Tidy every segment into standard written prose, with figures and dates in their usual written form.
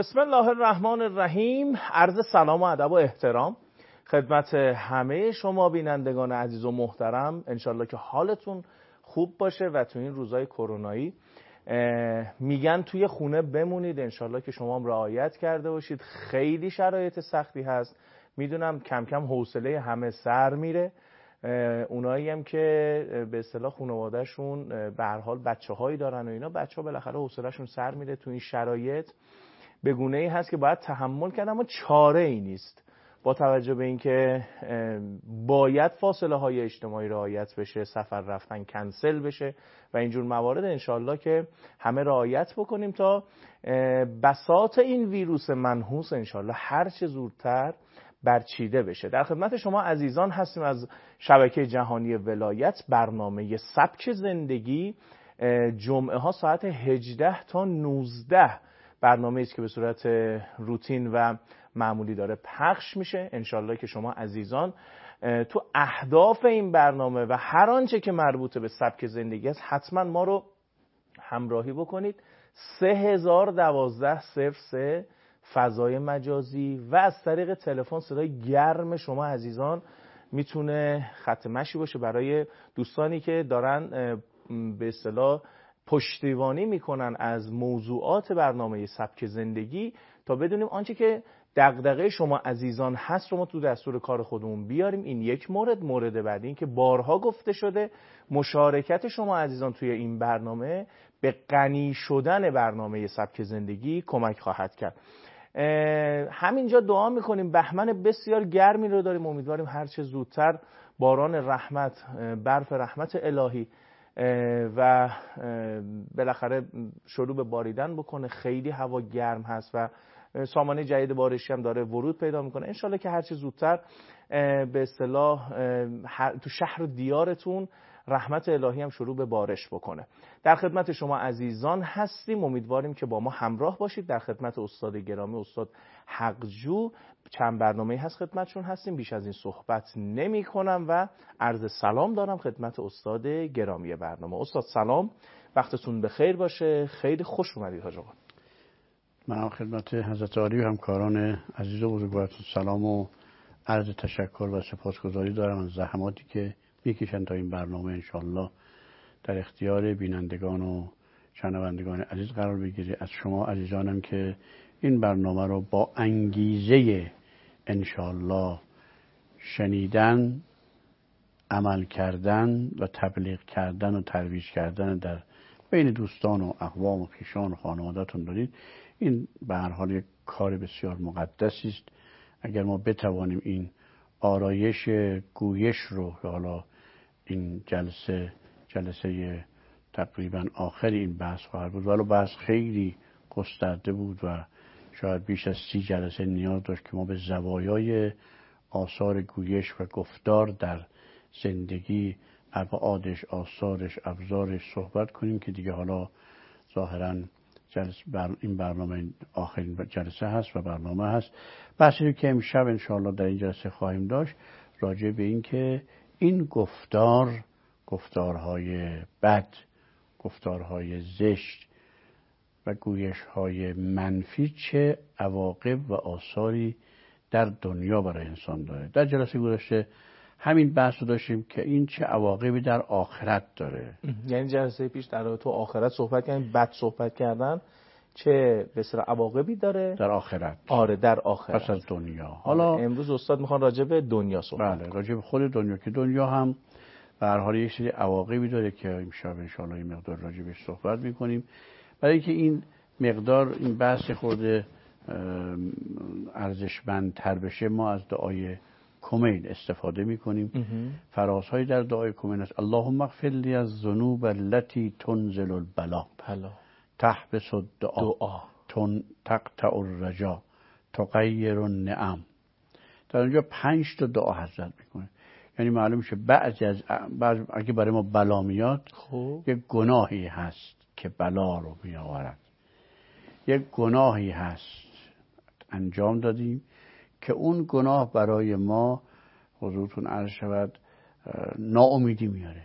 بسم الله الرحمن الرحیم. عرض سلام و ادب و احترام خدمت همه شما بینندگان عزیز و محترم. انشالله که حالتون خوب باشه و تو این روزهای کرونایی میگن توی خونه بمونید. انشالله که شما هم رعایت کرده باشید. خیلی شرایط سختی هست، میدونم. کم کم حوصله همه سر میره. اونایی هم که به اصطلاح خانواده‌شون به هر حال بچه‌هایی دارن و اینا، بچه‌ها بالاخره حوصله‌شون سر میره تو این شرایط. به گونه‌ای هست که باید تحمل کرد، اما چاره ای نیست. با توجه به اینکه باید فاصله های اجتماعی رعایت بشه، سفر رفتن کنسل بشه و اینجور موارد، انشالله که همه رعایت بکنیم تا بساط این ویروس منحوس انشالله هر چه زودتر برچیده بشه. در خدمت شما عزیزان هستیم از شبکه جهانی ولایت. برنامه سبک زندگی جمعه ها ساعت 18 تا 19 برنامه است که به صورت روتین و معمولی داره پخش میشه. انشالله که شما عزیزان تو اهداف این برنامه و هر آنچه که مربوط به سبک زندگی است حتما ما رو همراهی بکنید. 3012 فضای مجازی و از طریق تلفن صدای گرم شما عزیزان میتونه خط مشی باشه برای دوستانی که دارن به اصطلاح پشتیبانی میکنن از موضوعات برنامه سبک زندگی، تا بدونیم آنچه که دغدغه شما عزیزان هست رو ما تو دستور کار خودمون بیاریم. این یک مورد. مورد بعدی این که بارها گفته شده مشارکت شما عزیزان توی این برنامه به غنی شدن برنامه سبک زندگی کمک خواهد کرد. همینجا دعا میکنیم. بهمن بسیار گرمی رو داریم، امیدواریم هر چه زودتر باران رحمت، برف رحمت الهی و بالاخره شروع به باریدن بکنه. خیلی هوا گرم هست و سامانه جدید بارشی هم داره ورود پیدا میکنه. انشالله که هر چه زودتر به اصطلاح تو شهر و دیارتون رحمت الهی هم شروع به بارش بکنه. در خدمت شما عزیزان هستیم، امیدواریم که با ما همراه باشید. در خدمت استاد گرامی استاد حقجو چند برنامه‌ای هست خدمتشون هستیم. بیش از این صحبت نمی کنم و عرض سلام دارم خدمت استاد گرامی برنامه. استاد سلام، وقتتون بخیر باشه. خیلی خوش اومدید حاج آقا. من خدمت حضرت عالی و همکاران عزیز و بزرگوارتون سلام و عرض تشکر و سپاسگزاری دارم از زحماتی که میکشن تا این برنامه انشالله در اختیار بینندگان و شنوندگان عزیز قرار بگیره. از شما عزیزانم که این برنامه رو با انگیزه انشالله شنیدن، عمل کردن و تبلیغ کردن و ترویج کردن در بین دوستان و اقوام و خویشان و خانواده‌تون دارید، این به هر حال یک کار بسیار مقدسی است. اگر ما بتوانیم این آرایش گویش رو، حالا این جلسه تقریبا آخر این بحث خواهد بود، ولی بحث خیلی گسترده بود و شاید بیش از 30 جلسه نیاز داشت که ما به زوایای آثار گویش و گفتار در زندگی، ابعادش، آثارش، ابزارش صحبت کنیم، که دیگه حالا ظاهراً این برنامه آخرین جلسه هست و برنامه هست. بحثی که امشب انشاءالله در این جلسه خواهیم داشت راجع به این که این گفتارهای بد، گفتارهای زشت و گویش‌های منفی چه عواقب و آثاری در دنیا برای انسان داره. در جلسه گذشته همین بحث رو داشتیم که این چه عواقبی در آخرت داره. یعنی جلسه پیش در تو آخرت صحبت کردن، بد صحبت کردن چه به اصطلاح عواقبی داره در آخرت. آره در آخرت، پس از دنیا. حالا امروز استاد میخوان راجع به دنیا صحبت بله، راجع به خود دنیا، که دنیا هم به هر حال یک سری عواقبی داره که امشب انشاءالله این مقدار راجع بهش صحبت میکنیم. برای اینکه این مقدار این بحث خورده ارزشمندتر بشه، ما از دعای کمیل استفاده میکنیم. فرازهایی در دعای کمیل است: اللهم اغفر لی الذنوب التي تنزل البلا، تحبس الدعا، تقطع الرجا، تغیر النعم. در اونجا 5 تا دعا حضرت میکنه. یعنی معلوم میشه بعضی اگه برای ما بلا میاد، یک گناهی هست که بلا رو میآورد. یک گناهی هست انجام دادیم که اون گناه برای ما، حضورتون عرض شود، ناامیدی میاره.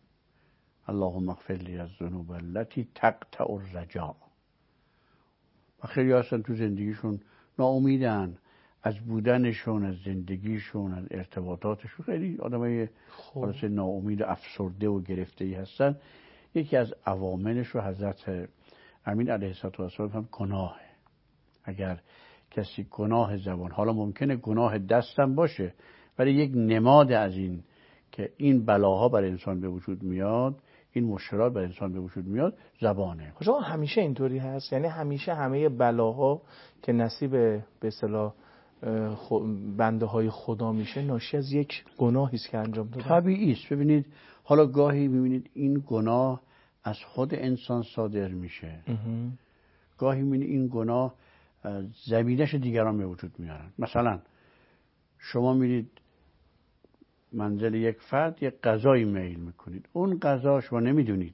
اللهم اغفر لی الذنوب التي تقطع الرجاء. و خیلی هستن تو زندگیشون ناامیدن از بودنشون، از زندگیشون، از ارتباطاتشون، خیلی آدمای خلاص ناامید و افسرده و گرفته‌ای هستن. یکی از عواملش رو حضرت امین علیه السلام هم گناهه. اگر کسی گناه زبان، حالا ممکنه گناه دستم باشه، ولی یک نماد از این که این بلاها بر انسان به وجود میاد، این مشکلات بر انسان به وجود میاد، زبانه. شما همیشه اینطوری هست؟ یعنی همیشه همه بلاها که نصیب به اصطلاح بنده های خدا میشه ناشی از یک گناهی است که انجام دادن؟ طبیعی است. ببینید حالا گاهی میبینید این گناه از خود انسان صادر میشه، گاهی میبینید این گناه زمینش دیگران به وجود میارن. مثلا شما میرید منزل یک فرد، یک غذایی میل میکنید، اون غذا شما نمیدونید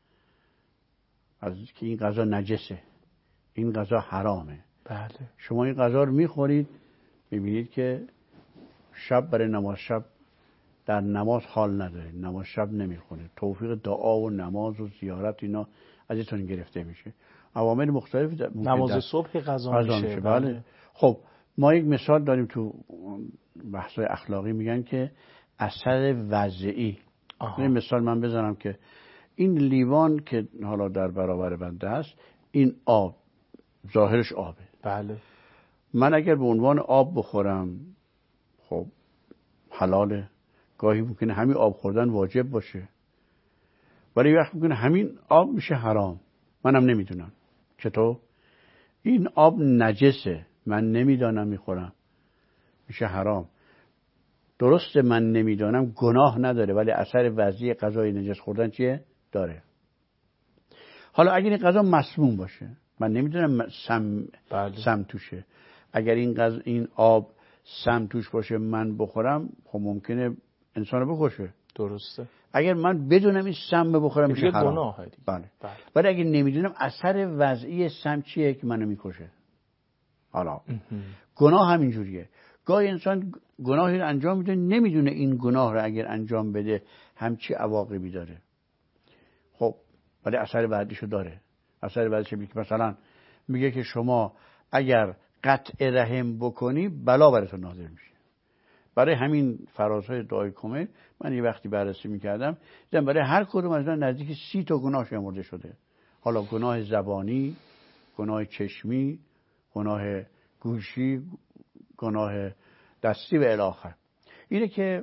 از که این غذا نجسه، این غذا حرامه. بله. شما این غذا رو میخورید، میبینید که شب برای نماز شب در نماز حال نداره، نماز شب نمیخونه، توفیق دعا و نماز و زیارت اینا ازتون گرفته میشه. عوامل مختلفی نماز صبح غذا میشه. بله. خب ما یک مثال داریم تو بحث‌های اخلاقی، میگن که اثر وضعی. این مثال من بزنم که این لیوان که حالا در برابر بنده است، این آب ظاهرش آبه. بله. من اگر به عنوان آب بخورم خب حلاله، گاهی ممکنه همین آب خوردن واجب باشه، ولی وقت ممکنه همین آب میشه حرام، منم نمیدونم. چطور؟ این آب نجسه، من نمیدانم میخورم، میشه حرام. درسته من نمیدانم، گناه نداره، ولی اثر وضعی غذای نجس خوردن چیه؟ داره. حالا اگر این غذا مسموم باشه، من نمیدونم سم توشه، اگر این آب سم توش باشه من بخورم، خب ممکنه انسانو بکشه. درسته. اگر من بدونم این سم بخورم میشه حرام. گناهه دیگه. بله. ولی اگر نمیدونم اثر وضعی سم چیه که منو میکشه. حالا گناه همینجوریه. گاهی انسان گناهی رو انجام میده، نمیدونه این گناه رو اگر انجام بده همچی عواقبی داره. خب ولی اثر بعدیشو داره. اثر بعدیش میگه مثلا میگه که شما اگر قطع رحم بکنی بلا براتون نازل میشه. برای همین فرازهای دعای کمل من یه وقتی بررسی میکردم، دیدم برای هر کدوم از اینا نزدیک 30 تا گناه شمرده شده. حالا گناه زبانی، گناه چشمی، گناه گوشی، گناه دستی و الی آخر. اینه که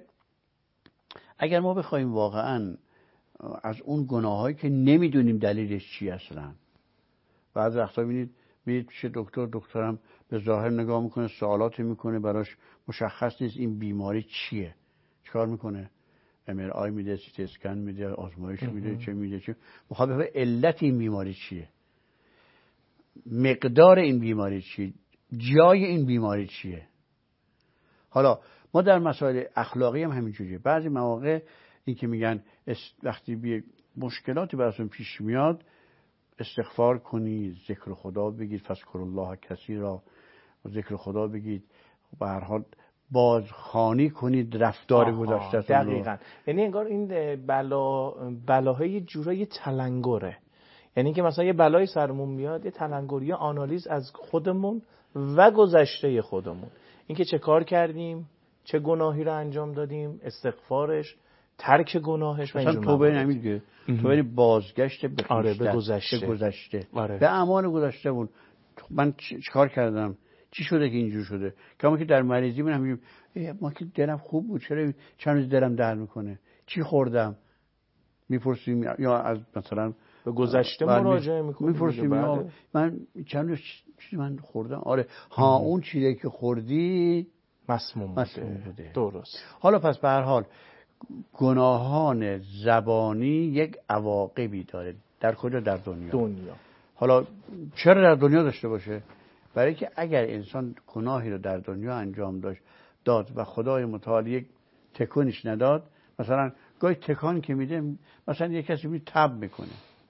اگر ما بخوایم واقعا از اون گناهایی که نمیدونیم دلیلش چی اصلا، بعضی وقتا میرید پیش دکترم به ظاهر نگاه میکنه، سوالاتی میکنه، براش مشخص نیست این بیماری چیه. چیکار میکنه؟ MRI میده، CT اسکن میده، آزمایش میده، چه میده، چه میخواد بفهمه علت این بیماری چیه، مقدار این بیماری چیه، جای این بیماری چیه. حالا ما در مسائل اخلاقی هم همینجوریه. بعضی مواقع این که میگن وقتی مشکلاتی براتون پیش میاد استغفار کنید، ذکر خدا بگید، فذکروا الله کثیرا، ذکر خدا بگید، به هر حال بازخوانی کنید رفتار گذشته‌تون رو. دقیقاً. یعنی انگار این بلاهای یه جورایی تلنگره. یعنی که مثلا یه بلای سرمون میاد، یه تلنگری آنالیز از خودمون و گذشته خودمون، اینکه چه کار کردیم، چه گناهی رو انجام دادیم، استغفارش، ترک گناهش و اینجور مثلا توبه نمیگه، توبه بازگشت به گذشته، به اعمال گذشتهمون. من چیکار کردم، چی شده که اینجور شده؟ کما که در مریضی من همین ما که دلم خوب بود، چرا چند روز دلم درد میکنه، چی خوردم، میپرسیم، یا از مثلا به گذشته مراجعه میکنیم، میپرسیم من چند روز چیزی من خوردم، آره اون چیزی که خوردی مسموم بوده. درست. حالا پس به هر حال گناهان زبانی یک عواقبی داره. در کجا؟ در دنیا. حالا چرا در دنیا داشته باشه؟ برای که اگر انسان گناهی رو در دنیا انجام داد و خدای متعال یک تکونش نداد، مثلا گاهی تکان که میده، مثلا یک کسی می تب میکنه،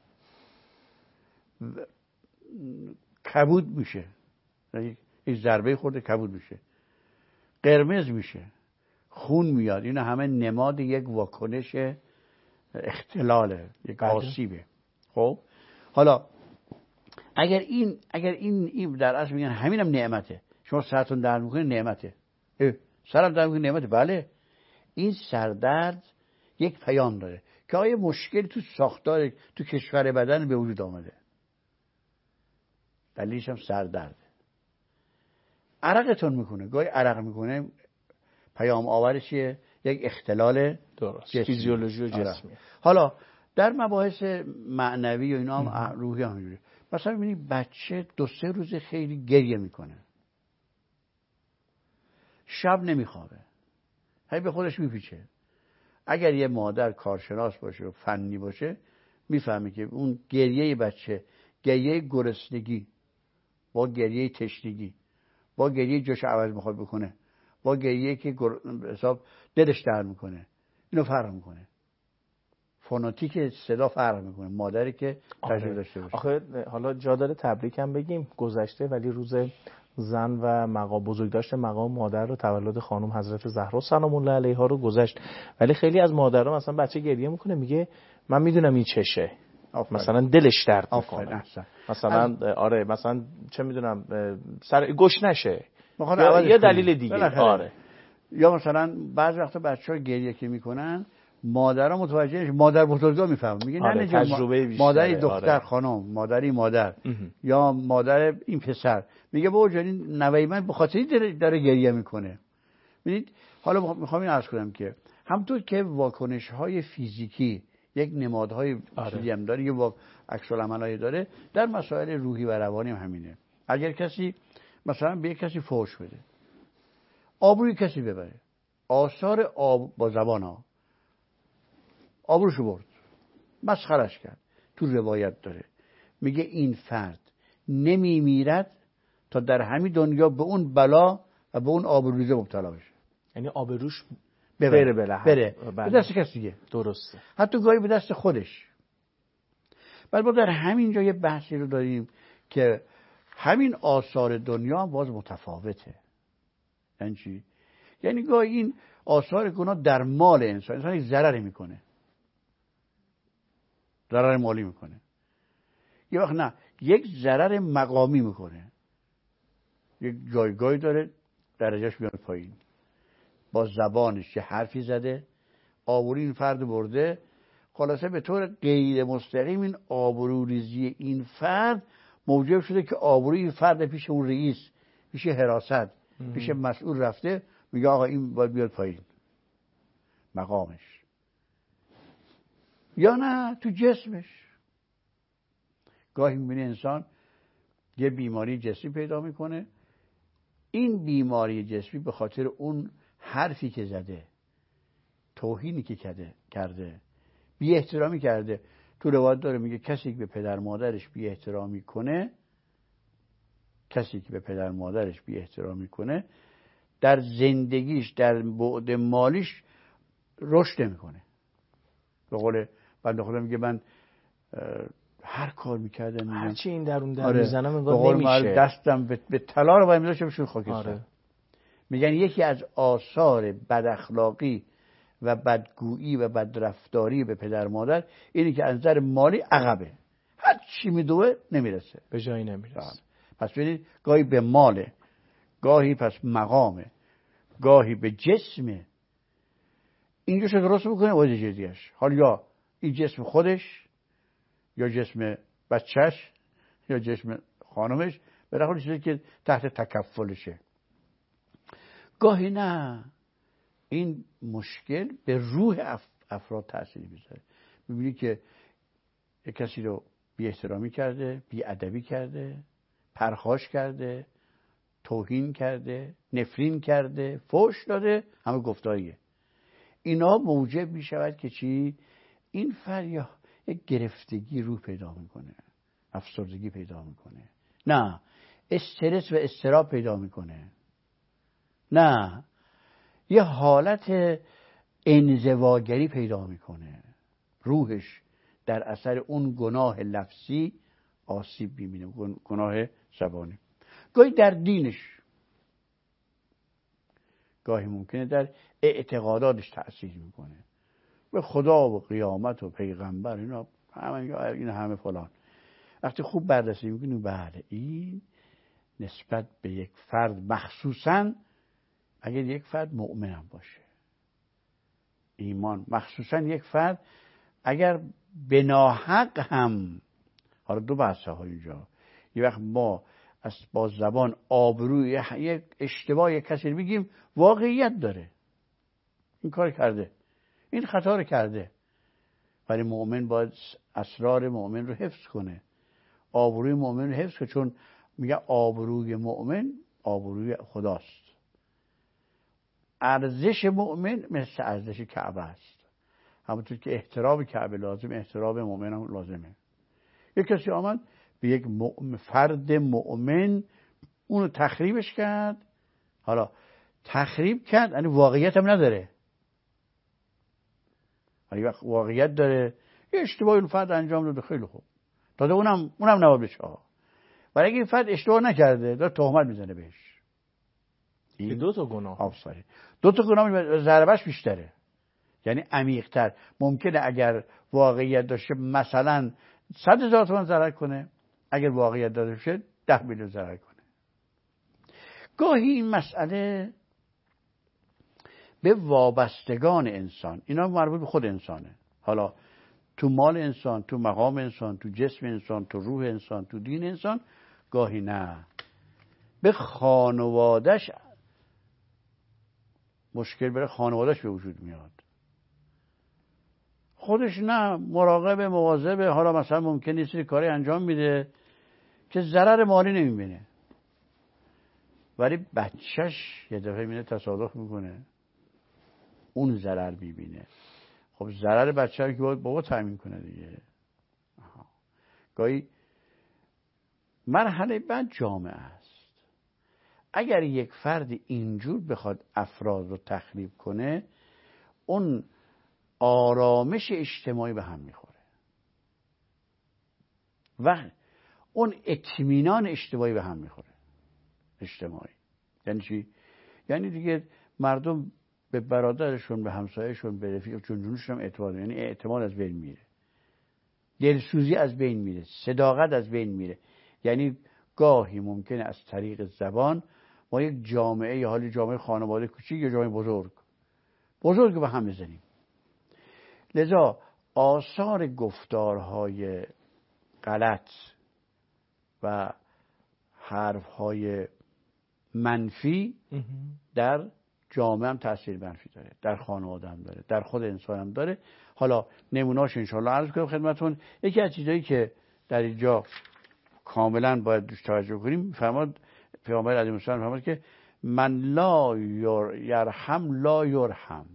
کبود میشه، یک ضربه خورده کبود میشه، قرمز میشه، خون میاد، این همه نماد یک واکنش اختلاله، یک آسیبه. خب حالا اگر این در اصل میگن همینم نعمته. شما سرتون درد میکنه نعمته. سرم درد میکنه نعمته. بله، این سردرد یک پیام داره که آیا مشکلی تو ساختار تو کشور بدن به وجود آمده. دلیلش هم سردرده. عرقتون میکنه، گاهی عرق میکنه، پیام آورش یک اختلال درست فیزیولوژی و جسمی. حالا در مباحث معنوی و اینا هم روحی هم اینجوری. مثلا ببینید بچه 2-3 روز خیلی گریه میکنه، شب نمیخوابه، هی به خودش میپیچه. اگر یه مادر کارشناس باشه و فنی باشه میفهمه که اون گریه بچه، گریه گرسنگی با گریه تشنگی، با گریه جوش عوض میخواد بکنه، با گریه که حساب دلش درد میکنه، اینو فرق میکنه. فونوتیک صدا فرق میکنه. مادری که تجربه داشته باشه. آخه حالا جا داره تبریک هم بگیم، گذشته ولی روز زن و مقام بزرگداشت مقام مادر رو، تولد خانم حضرت زهرا سلام الله علیها رو گذشت، ولی خیلی از مادرها مثلا بچه گریه میکنه میگه من میدونم این چشه، مثلا دلش درد میکنه، مثلا آره مثلا چه میدونم سر گوش نشه یا دلیل دیگه. آره. یا مثلا بعضی وقتا بچه‌ها گریه که میکنن مادرها متوجه نمیشه، مادر بزرگا میفهمن، میگه آره، نه تجربه بیشتره. مادری دختر آره. خانم، مادری مادر یا مادر این پسر، میگه بابا جان نوهی من به خاطر داره گریه میکنه. ببینید حالا میخوام این عرض کنم که همونطور که واکنش‌های فیزیکی یک نمادهای چیزی هم داره، یه عکس العملایی داره، در مسائل روحی و روانی هم همینه. اگر کسی مثلا به کسی فحش بده، آبروی کسی ببره، آثار آب با زبان ها آبروشو برد، مسخرش کرد، تو روایت داره میگه این فرد نمیمیرد تا در همین دنیا به اون بلا و به اون آبروریزه مبتلا بشه. یعنی آبروش بره به دست کسی دیگه. درسته. حتی گاهی به دست خودش. بعد ما در همین جا یه بحثی رو داریم که همین آثار دنیا باز متفاوته. یعنی چی؟ یعنی گاهی این آثار گناه در مال انسان یک ضرری میکنه، ضرر مالی میکنه، یه وقت نه یک ضرر مقامی میکنه، یک جایگاهی داره درجهش میاد پایین، با زبانش یه حرفی زده، آبروی این فرد برده، خلاصه به طور غیر مستقیم این آبروریزی این فرد موجب شده که آبروی این فرد پیش اون رئیس، پیش حراست، پیش مسئول رفته، میگه آقا این باید بیاد پایین مقامش. یا نه تو جسمش، گاهی میبینی انسان یه بیماری جسمی پیدا میکنه، این بیماری جسمی به خاطر اون حرفی که زده، توهینی که کرده، بی احترامی کرده. تو روایت داره میگه کسی که به پدر مادرش بی احترامی کنه، در زندگیش، در بعد مالیش رشد نمیکنه. به قول بنده خدا میگه من هر کار میکردم هرچی این درون در میزنم انگار نمیشه، دستم به طلا رو باید میذاشم شوی خاکستر. میگن یکی از آثار بد اخلاقی و بدگویی و بدرفتاری به پدر مادر اینی که از نظر مالی عقبه، هر چی میدوه نمیرسه، به جایی نمیرسه. پس ببینید گاهی به ماله، گاهی پس مقامه، گاهی به جسمه. اینجوش رو درست بکنه واسه جدیش. حالا یا این جسم خودش، یا جسم بچهش، یا جسم خانمش، به رخوری چیزی که تحت تکفلشه. گاهی نه، این مشکل به روح افراد تأثیر میذاره. میبینی که یک کسی رو بی احترامی کرده، بی ادبی کرده، پرخاش کرده، توهین کرده، نفرین کرده، فحش داده، همه گفتاریه. اینا موجب میشود که چی؟ این فرد یک گرفتگی روح پیدا میکنه، افسردگی پیدا میکنه، نه استرس و اضطراب پیدا میکنه، نه یه حالت انزواگری پیدا میکنه، روحش در اثر اون گناه لفظی آسیب میبینه، گناه زبانی. گاهی در دینش، گاهی ممکنه در اعتقاداتش تأثیر میکنه، به خدا و قیامت و پیغمبر اینا همه فلان. وقتی خوب بررسی میکنیم بله این نسبت به یک فرد، مخصوصا اگر یک فرد مؤمن هم باشه، ایمان، مخصوصا یک فرد اگر به ناحق هم، حالا دو بحثه ها اینجا، یه وقت ما با زبان آبروی یک اشتباه یک کسی رو بگیم واقعیت داره، این کار کرده، این خطا رو کرده، ولی مؤمن باید اسرار مؤمن رو حفظ کنه، آبروی مؤمن رو حفظ کنه، چون میگه آبروی مؤمن آبروی خداست. ارزش مؤمن مثل ارزش کعبه است، همونطور که احترام کعبه لازم، احترام مؤمن هم لازمه. یک کسی آمد به یک فرد مؤمن اونو تخریبش کرد، حالا تخریب کرد یعنی واقعیت هم نداره، ولی وقت واقعیت داره، یه اشتباهی اون فرد انجام داده، خیلی خوب، داده اونم نواب بشه، ولی اگه این فرد اشتباه نکرده داره تهمت میزنه بهش، این دو تا گناه، آفرین، دو تا گناه، ضربش بیشتره، یعنی عمیق‌تر. ممکنه اگر واقعیت داشته مثلا 100,000 تومان ضرر کنه، اگر واقعیت داشته 10 میلیون ضرر کنه. گاهی این مسئله به وابستگان انسان، اینا مربوط به خود انسانه، حالا تو مال انسان، تو مقام انسان، تو جسم انسان، تو روح انسان، تو دین انسان، گاهی نه به خانواده‌اش مشکل بره، خانواده‌اش به وجود میاد، خودش نه مراقب، مواظب، حالا مثلا ممکنه یه سری کاری انجام میده که ضرر مالی نمیبینه، ولی بچهش یه دفعه میبینه تصادف میکنه، اون ضرر میبینه. خب ضرر بچه رو که باید بابا تامین کنه دیگه. گاهی مرحله بعد جامعه است. اگر یک فرد اینجور بخواد افراد رو تخریب کنه، اون آرامش اجتماعی به هم میخوره و اون اطمینان اجتماعی به هم میخوره. اجتماعی یعنی چی؟ یعنی دیگه مردم به برادرشون، به همسایه‌شون، به رفیق جونشون هم اعتماد، یعنی اعتماد از بین میره، دلسوزی از بین میره، صداقت از بین میره. یعنی گاهی ممکنه از طریق زبان ما یک جامعه، یا حالی جامعه خانواده کوچیک یا جامعه بزرگ به هم بزنیم. لذا آثار گفتارهای غلط و حرفهای منفی در جامعه هم تأثیر منفی داره، در خانواده هم داره، در خود انسان هم داره. حالا نمونه‌اش انشاءالله عرض کنم خدمتون. یکی از چیزایی که در اینجا کاملا باید دوش توجه کنیم، فرمود پیامبر علیه السلام فرمود که من لا یرحم لا یرحم.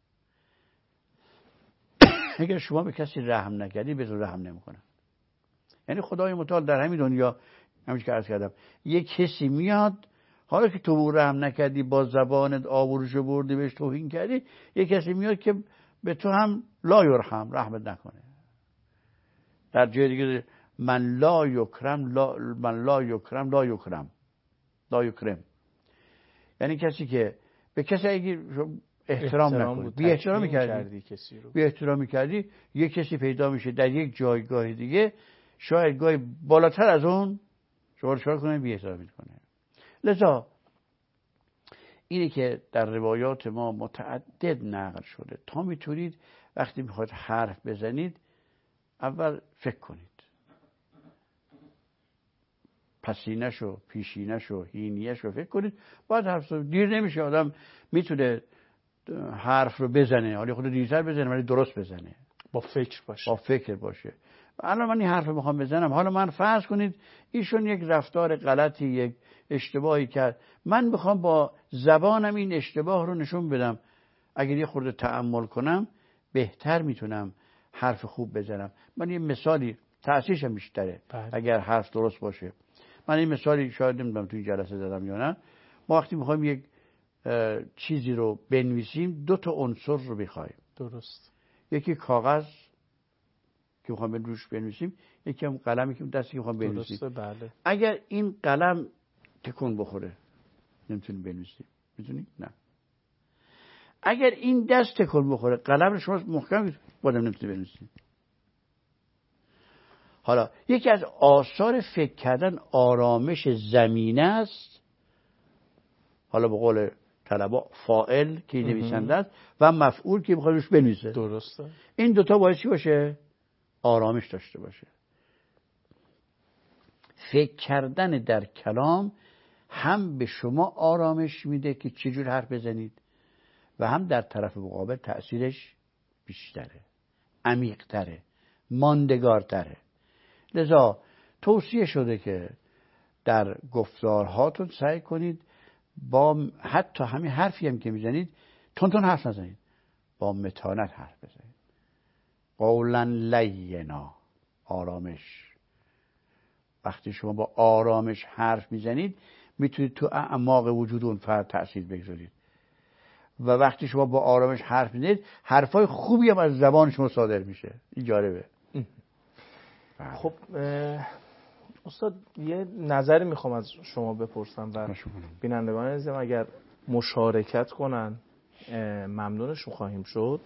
اگر شما به کسی رحم نکردی به تو رحم نمیکنه. یعنی خدای متعال در همین دنیا، همین که عرض کردم، یک کسی میاد، حالا که تو رحم نکردی، با زبانت آبروشو بردی، بهش توهین کردی، یک کسی میاد که به تو هم لا یرحم، رحمت نکنه. در جای دیگه من لا یکرم لا یکرم، یعنی کسی که به کسی اگه احترام نکنی، بی احترامی کردی، یک کسی پیدا میشه در یک جایگاه دیگه، شاید گاهی بالاتر از اون شما کنه بی احترامی کنه. لذا اینه که در روایات ما متعدد نقل شده تا میتونید وقتی میخواید حرف بزنید اول فکر کنید، پسینه‌شو، پیشینه‌شو، هینیه‌شو فکر کنید، بعد حرف دیر نمیشه. آدم میتونه حرف رو بزنه، حالا خود دیرتر بزنه ولی درست بزنه، با فکر باشه. الان من این حرف رو میخوام بزنم، حالا من فرض کنید ایشون یک رفتار غلطی، یک اشتباهی کرد، من میخوام با زبانم این اشتباه رو نشون بدم. اگر یه خورده تأمل کنم بهتر میتونم حرف خوب بزنم. من یه مثالی، تأثیرش هم بیشتره اگر حرف درست باشه. من این مثالی شاید نمیدونم تو این جلسه دادم یا نه. ما وقتی میخوایم یک چیزی رو بنویسیم 2 تا عنصر رو میخوایم. درست. یکی کاغذ که میخوام روش بنویسیم، یکی هم قلمی که دستی که میخوام بنویسیم. درسته، بله. اگر این قلم تکون بخوره نمیتونیم بنویسیم. میتونی؟ نه. اگر این دست تکون بخوره، قلم رو شما محکم بادم نمیتونی بنویسیم. حالا یکی از آثار فکر کردن آرامش زمینه است، حالا به قول طلبا فاعل که نویسنده است و مفعول که میخواد روش بنویسه. درسته. این دوتا باید چی باشه؟ آرامش داشته باشه. فکر کردن در کلام هم به شما آرامش میده که چجور حرف بزنید و هم در طرف مقابل تأثیرش بیشتره، عمیق‌تره، ماندگارتره. لذا توصیه شده که در گفتارهاتون سعی کنید با حتی همین حرفی هم که میزنید تون حرف نزنید، با متانت حرف بزنید. قولا لینا، آرامش. وقتی شما با آرامش حرف میزنید میتونید تو اعماق وجود اون فرد تأثیر بگذارید و وقتی شما با آرامش حرف میزنید حرفای خوبی هم از زبان شما صادر میشه. این جالبه. خب استاد یه نظری میخوام از شما بپرسم و بینندگان عزیزم اگر مشارکت کنن ممنونشون خواهیم شد.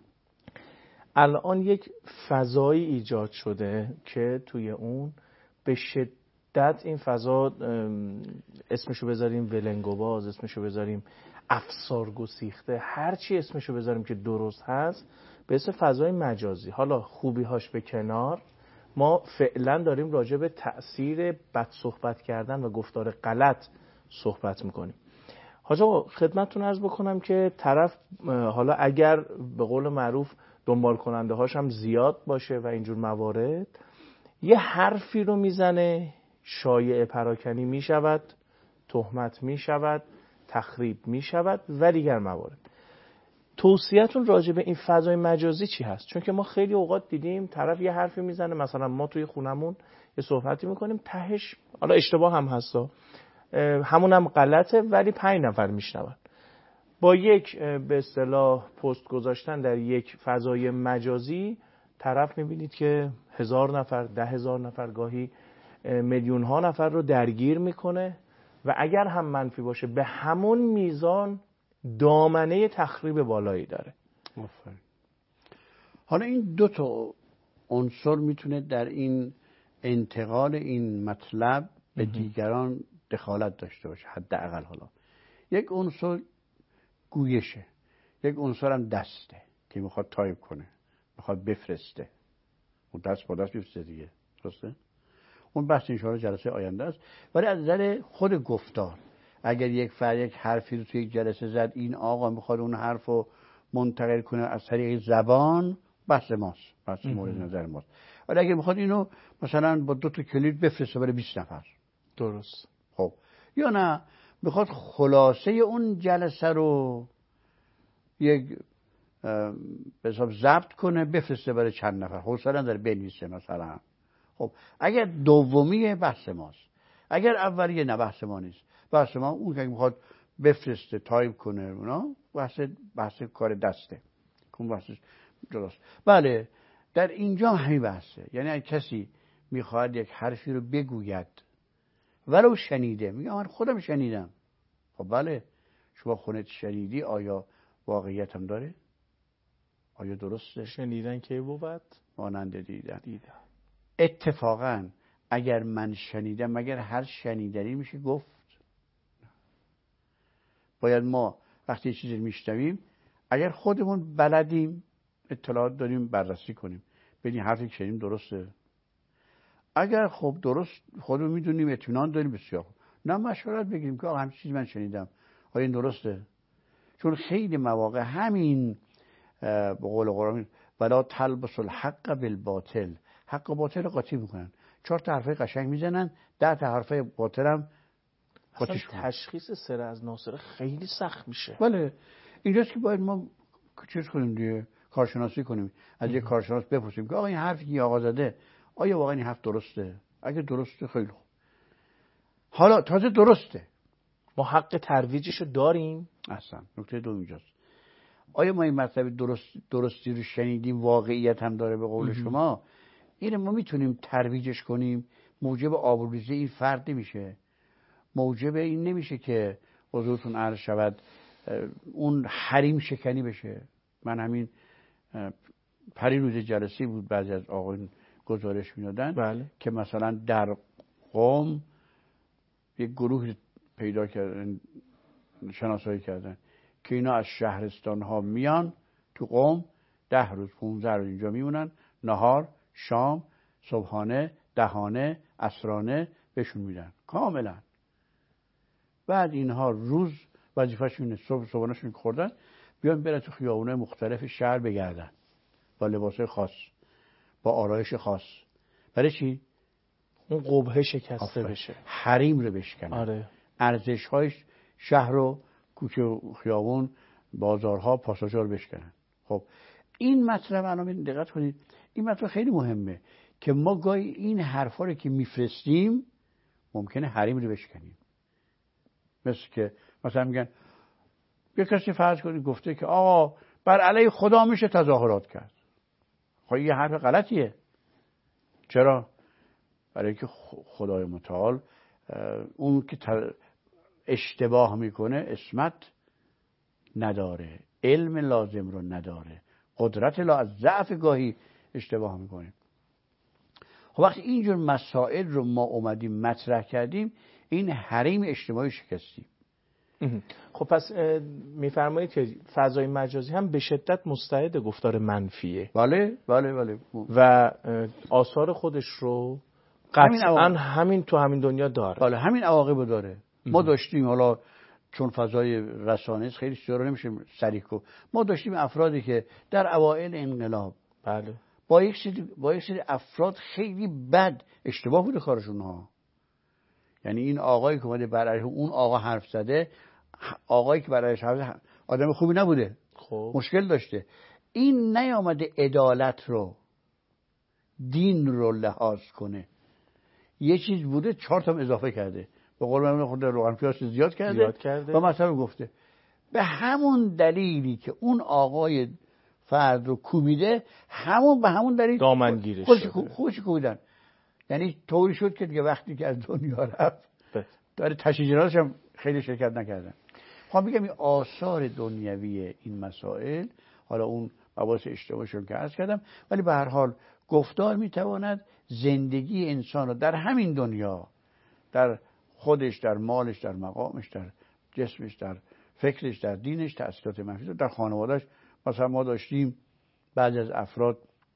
الان یک فضایی ایجاد شده که توی اون به شدت این فضا اسمشو بذاریم ولنگوباز، اسمشو بذاریم افسار گسیخته، هر چی اسمشو بذاریم که درست هست به اسم فضای مجازی. حالا خوبی هاش به کنار، ما فعلا داریم راجع به تأثیر بد صحبت کردن و گفتار غلط صحبت میکنیم. حاج آقا خدمتتون عرض بکنم که طرف حالا اگر به قول معروف دنبال کننده هاش هم زیاد باشه و اینجور موارد، یه حرفی رو میزنه، شایعه پراکنی میشود، تهمت میشود، تخریب میشود و دیگر موارد. توصیه‌تون راجع به این فضای مجازی چی هست؟ چون که ما خیلی اوقات دیدیم طرف یه حرفی میزنه، مثلا ما توی خونمون یه صحبتی میکنیم، تهش حالا اشتباه هم هستا، همون هم غلطه، ولی 5 نفر میشنون. با یک به اصطلاح پست گذاشتن در یک فضای مجازی طرف میبینید که 1000 نفر، 10,000 نفر، گاهی میلیون ها نفر رو درگیر میکنه و اگر هم منفی باشه به همون میزان دامنه تخریب بالایی داره. حالا این دو تا عنصر میتونه در این انتقال این مطلب به دیگران دخالت داشته باشه، حداقل. حالا یک عنصر گویشه، یک عنصر هم دسته که میخواد تایپ کنه، میخواد بفرسته. اون دست با دست بفرسته دیگه، درسته؟ اون بحث انشاءالله جلسه آینده است. ولی از نظر خود گفتار، اگر یک فرد یک حرفی رو توی یک جلسه زد، این آقا میخواد اون حرف رو منتقل کنه از طریق زبان، بحث ماست، بحث مورد نظر ماست. ولی اگر میخواد اینو مثلا با 2 تا کلید بفرسته برای 20 نفر، درست. خب یا نه میخواد خلاصه اون جلسه رو یک به حساب ضبط کنه بفرسته برای چند نفر، حوصله نداره بنویسه مثلا. خب اگر دومیه بحث ماست، اگر اولیه نه بحث ما نیست. بحث ما اون که میخواد بفرسته تایپ کنه، اونا بحث کار دسته، اون بحثش درست. بله در اینجا همین بحثه. یعنی اگه کسی میخواد یک حرفی رو بگوید ولو شنیده، میگه من خودم شنیدم. خب بله، شما خودت شنیدی، آیا واقعیت هم داره؟ آیا درسته؟ شنیدن که بود مانند دیدن. اتفاقا اگر من شنیدم، مگر هر شنیدنی میشه گفت؟ باید ما وقتی چیزی میشنویم اگر خودمون بلدیم، اطلاعات داریم، بررسی کنیم ببینیم حرفی که شنیدیم درسته. اگر خب درست خودمون میدونیم، اطمینان داریم، بسیار خوب. نه مشورت بگیریم که آقا همین چیزی من شنیدم، آیا این درسته؟ چون خیلی مواقع همین به قول قرآن ولا تلبسوا الحق بالباطل، حق و باطل قاطی میکنن. 4 تا حرفای قشنگ میزنن، 10 تا حرفای باطل هم قاطیش کنن. تشخیص سر از ناصر خیلی سخت میشه. بله اینجاست که باید ما چیز کنیم دیگه، کارشناسی کنیم، از یک کارشناس بپرسیم که آقا این حرفی که آقا زده آیا واقعا این حرف درسته؟ اگه درسته خیلی خوب. حالا تازه درسته، ما حق ترویجشو داریم. اصلا نکته دوم اینجاست. آیا ما این مطلب درستی رو شنیدیم، واقعیت هم داره به قول شما؟ این ما میتونیم ترویجش کنیم، موجب آبروریزی این فرد نمیشه، موجب این نمیشه که حضورتون عرض شود اون حریم شکنی بشه. من همین پری روز جلسه بود، بعضی از آقایون گزارش میدادن بله. که مثلا در قم یک گروه پیدا کردن، شناسایی کردن که اینا از شهرستان ها میان تو قم 10 روز 15 روز اینجا میمونن، نهار، شام، صبحانه، دهانه، عصرانه بهشون میدن کاملا. بعد اینها روز وظیفه‌شون صبحانه‌شون خوردن بیان برن تو خیابون‌های مختلف شهر بگردن با لباسای خاص، با آرایش خاص. برای چی؟ اون قبه شکسته بشه، حریم رو بشکنن. آره. ارزش‌های شهر رو، کوچه و خیابون، بازارها، پاساژها رو بشکنن. خب این مطلب الان دقت کنید، این مطلب خیلی مهمه که ما گاهی این حرفا رو که میفرستیم ممکنه حریم رو بشکنیم. مثل که مثلا میگن یه کسی فرض کنید گفته که آقا بر علیه خدا میشه تظاهرات کرد. خب یه حرف غلطیه. چرا؟ برای که خدای متعال اون که اشتباه میکنه عصمت نداره، علم لازم رو نداره، قدرت از ضعف گاهی اشتباه میکنه. خب وقتی اینجور مسائل رو ما اومدیم مطرح کردیم این حریم اجتماعی شکستیم. خب پس میفرمایید که فضای مجازی هم به شدت مستعد گفتار منفیه. بله بله بله. و آثار خودش رو قطعا همین تو همین دنیا داره. بله همین عواقب داره. ما داشتیم، حالا چون فضای رسانه خیلی سیاره نمیشه سریع گفت، ما داشتیم افرادی که در اوایل انقلاب بله با یک سری افراد خیلی بد اشتباه بوده کارشون ها. یعنی این آقایی که اومده برای اون آقا حرف زده، آقایی که برایش حرف زده آدم خوبی نبوده. خب مشکل داشته. این نیامده عدالت رو، دین رو لحاظ کنه. یه چیز بوده 4 تا اضافه کرده. به قول من خود روغن پیاز زیاد کرده و مثلا گفته به همون دلیلی که اون آقای فرد رو کوبیده، به همون دلیل دامنگیرش خودش کوبیدن. یعنی طوری شد که دیگه وقتی که از دنیا رفت داره تشییعاتش هم خیلی شرکت نکردن. خب میگم این آثار دنیوی این مسائل، حالا اون مباحث اجتماعیشون که عرض کردم، ولی به هر حال گفتار میتواند زندگی انسان رو در همین دنیا، در خودش، در مالش، در مقامش، در جسمش، در فکرش، در دینش تأثیرات منفی، در خانوادهش. مثلا ما داشتیم بعضی از افراد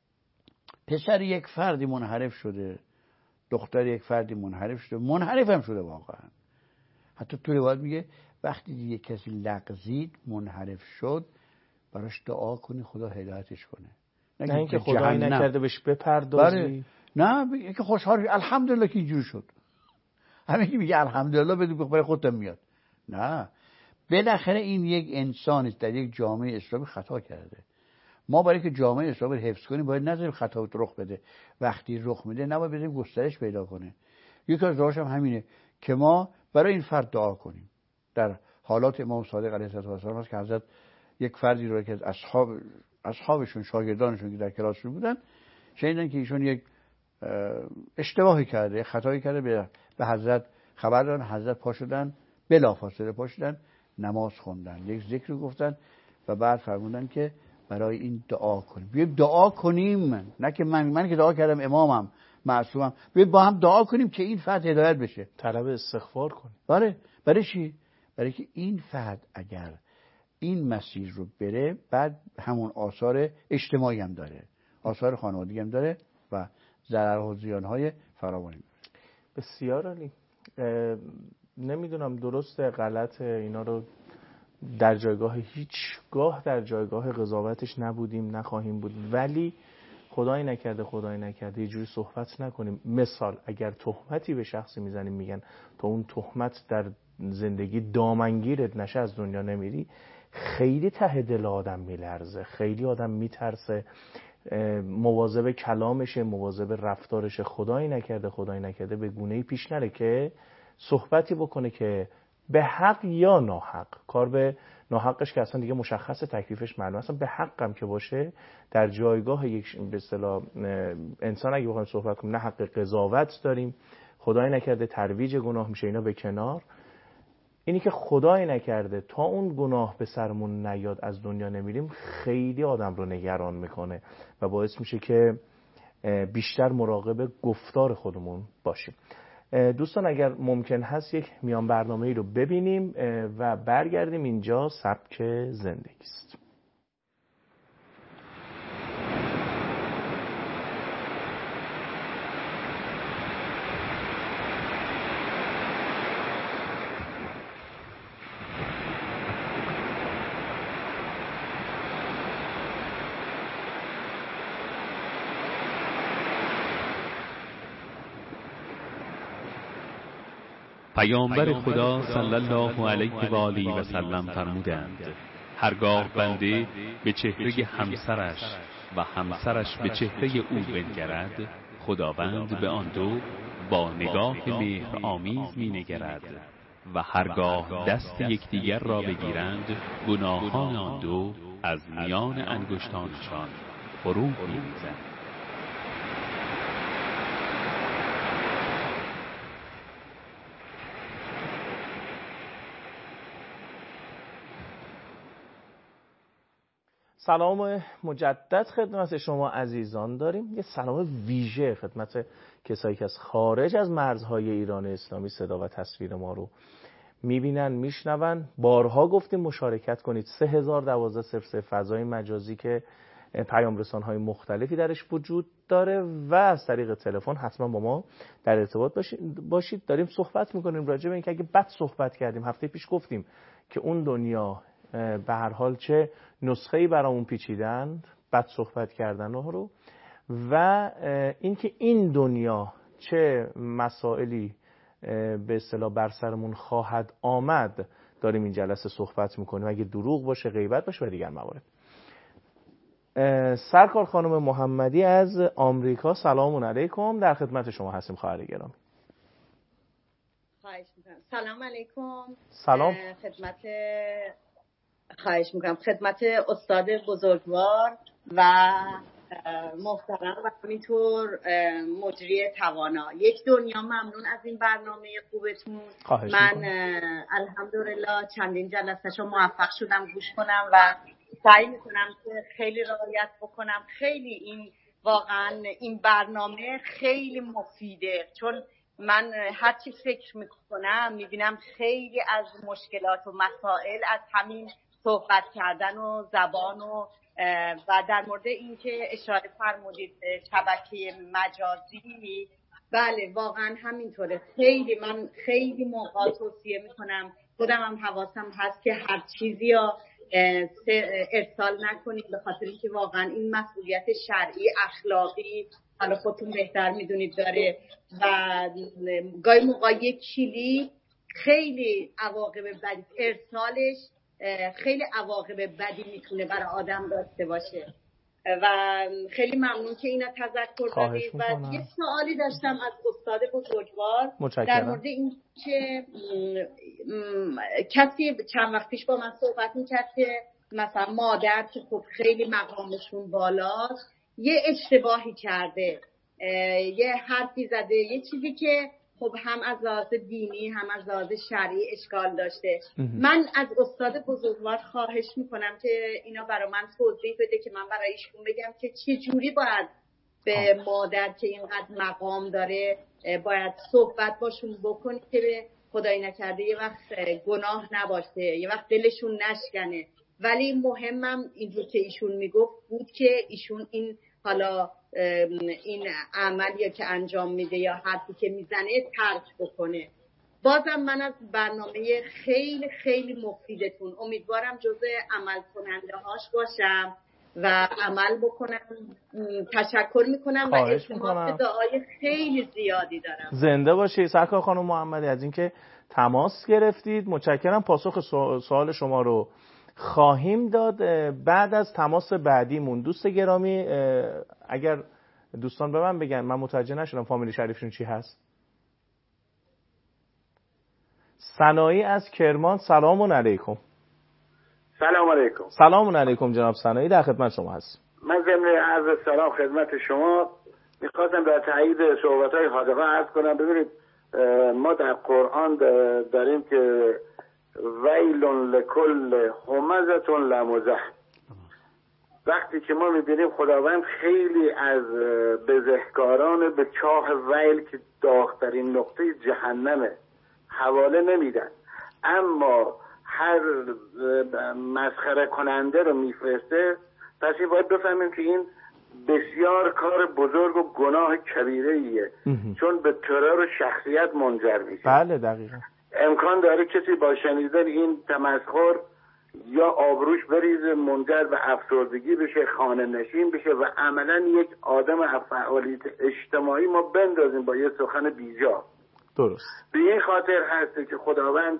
پسر یک فردی منحرف شده، دختر یک فردی منحرف شده، منحرف هم شده واقعا. حتی تو روایت میگه وقتی دیگه کسی لغزید منحرف شد براش دعا کنی خدا هدایتش کنه، نه اینکه خدایی نکرده بهش بپردازی. نه اینکه خوشحال الحمدلله که اینجوری شد. همین که میگه الحمدلله بدون برای خودت میاد. نه، بالاخره این یک انسانی در یک جامعه اسلامی خطا کرده. ما برای که جامعه اسلامی رو حفظ کنیم باید نذاریم خطا رخ بده. وقتی رخ میده نباید بذاریم گسترش پیدا کنه. یکی از راهاش هم همینه که ما برای این فرد دعا کنیم. در حالات امام صادق علیه السلام هست که حضرت یک فردی رو که از اصحابشون، شاگردانشون که در کلاسشون بودن، شنیدن که ایشون یک اشتباهی کرده، خطایی کرده، به حضرت خبر دادن. حضرت پا شدن، بلافاصله پا شدن، نماز خوندن، یک ذکر گفتن و بعد فرمودن که برای این دعا کنیم. بیایم دعا کنیم، نه که من که دعا کردم امامم معصومم، بیایم با هم دعا کنیم که این فرد هدایت بشه، طلب استغفار کنیم. بله. برای چی؟ برای که این فرد اگر این مسیر رو بره بعد همون آثار اجتماعی هم داره، آثار خانوادگی هم داره و ضرر و زیانهای فراوانی داره. بسیار عالی. نمیدونم درسته غلط اینا رو در جایگاه هیچگاه در جایگاه قضاوتش نبودیم، نخواهیم بود، ولی خدای نکرده یه جوری صحبت نکنیم. مثال اگر تهمتی به شخصی میزنیم میگن تو اون تهمت در زندگی دامنگیرت نشه از دنیا نمیری، خیلی ته دل آدم میلرزه، خیلی آدم میترسه، مواظب کلامشه، مواظب رفتارشه. خدای نکرده به گونه‌ای پیش نره که صحبتی بکنه که به حق یا ناحق، کار به ناحقش که اصلا دیگه مشخص تکلیفش معلومه، اصلا به حقم که باشه در جایگاه یک به اصطلاح انسان اگه بخوایم صحبت کنیم، نه حق قضاوت داریم، خدای نکرده ترویج گناه میشه، اینا به کنار. اینی که خدای نکرده تا اون گناه به سرمون نیاد از دنیا نمیریم، خیلی آدم رو نگران میکنه و باعث میشه که بیشتر مراقب گفتار خودمون باشیم. دوستان اگر ممکن هست یک میان برنامه‌ای رو ببینیم و برگردیم. اینجا سبک زندگی است. پیامبر خدا صلی الله علیه و آله و سلم فرمودند: هرگاه بنده به چهره همسرش و همسرش به چهره او بنگرد، خداوند به آن دو با نگاه مهرآمیز می‌نگرد و هرگاه دست یکدیگر را بگیرند، گناهان آن دو از میان انگشتانشان فرو می‌ریزد. سلام مجدد خدمت شما عزیزان داریم. یه سلام ویژه خدمت کسایی که از خارج از مرزهای ایران اسلامی صدا و تصویر ما رو میبینن میشنون. بارها گفتیم مشارکت کنید. 3012 فضای مجازی که پیام رسان‌های مختلفی درش وجود داره و از طریق تلفن حتما با ما در ارتباط باشید. داریم صحبت میکنیم راجع به اینکه اگه بد صحبت کردیم، هفته پیش گفتیم که اون دنیا به هر حال چه نسخه‌ای برامون پیچیدند بد صحبت کردن رو، و اینکه این دنیا چه مسائلی به اصطلاح بر سرمون خواهد آمد، داریم این جلسه صحبت میکنیم. اگه دروغ باشه، غیبت باشه و دیگر موارد. سرکار خانم محمدی از آمریکا، سلام علیکم، در خدمت شما هستیم خواهر گرامی. خواهش میکنم. سلام علیکم. سلام. خواهش میکنم خدمت استاد بزرگوار و محترم و همینطور مجری توانا. یک دنیا ممنون از این برنامه خوبتون. من الحمدلله چندین جلسه‌شو موفق شدم گوش کنم و سعی میکنم که خیلی رعایت بکنم. خیلی این واقعا این برنامه خیلی مفیده، چون من هر چی فکر میکنم میبینم خیلی از مشکلات و مسائل از همین صحبت کردن و زبان و در مورد اینکه اشاره فرمودید شبکه مجازی، بله واقعا همینطوره. من خیلی موقع توصیه میکنم، خودم هم حواسم هست که هر چیزی یا ارسال نکنید، به خاطر اینکه واقعا این مسئولیت شرعی اخلاقی حالا خودتون بهتر میدونید داره و گاهی موقع یک کلیک خیلی عواقب بدی ارسالش خیلی عواقب بدی میتونه برای آدم داشته باشه و خیلی ممنون که اینا تذکر دادید. و یه سوالی داشتم از استاد بزرگوار در مورد این که کسی چند وقت پیش با من صحبت میکرد که مثلا مادر که خب خیلی مقامشون بالاست یه اشتباهی کرده، یه حرفی زده، یه چیزی که خب هم از لحاظ دینی هم از لحاظ شرعی اشکال داشته. من از استاد بزرگوار خواهش میکنم که اینا برای من توضیح بده که من برای ایشون بگم که چه جوری باید به مادر که اینقدر مقام داره باید صحبت باشون بکنی که به خدای نکرده یه وقت گناه نباشه، یه وقت دلشون نشکنه. ولی مهمم اینجور که ایشون میگفت بود که ایشون این حالا این عملی که انجام میده یا حرفی که میزنه ترک بکنه. بازم من از برنامه خیلی خیلی مفیدتون امیدوارم جزء عمل کننده هاش باشم و عمل بکنم. تشکر میکنم و التماس دعای خیلی زیادی دارم. زنده باشی سرکار خانم محمدی از اینکه تماس گرفتید. متشکرم. پاسخ سوال شما رو خواهیم داد بعد از تماس بعدیمون. دوست گرامی اگر دوستان به من بگن، من متوجه نشدم فامیل شریفشون چی هست. سنایی از کرمان، سلام علیکم. سلام علیکم. سلام علیکم جناب سنایی، در خدمت شما هستم. من ضمن عرض سلام خدمت شما میخواستم در تایید صحبت‌های حاضقه عرض کنم. ببینید ما در قرآن داریم که ویل لکل همزة لمزه، وقتی که ما میبینیم خداوند خیلی از بزهکاران به چاه ویل که داغ‌ترین نقطه جهنمه حواله نمیدن، اما هر مسخره کننده رو میفرسته. پس این باید بفهمیم که این بسیار کار بزرگ و گناه کبیره ایه، چون به ترور شخصیت منجر میشه. بله دقیقا. امکان داره کسی با شنیدن این تمسخر یا آبروش بریزه، منجر به افسردگی بشه، خانه نشین بشه و عملا یک آدم از فعالیت اجتماعی ما بندازیم با یه سخن بیجا. درست. به این خاطر هسته که خداوند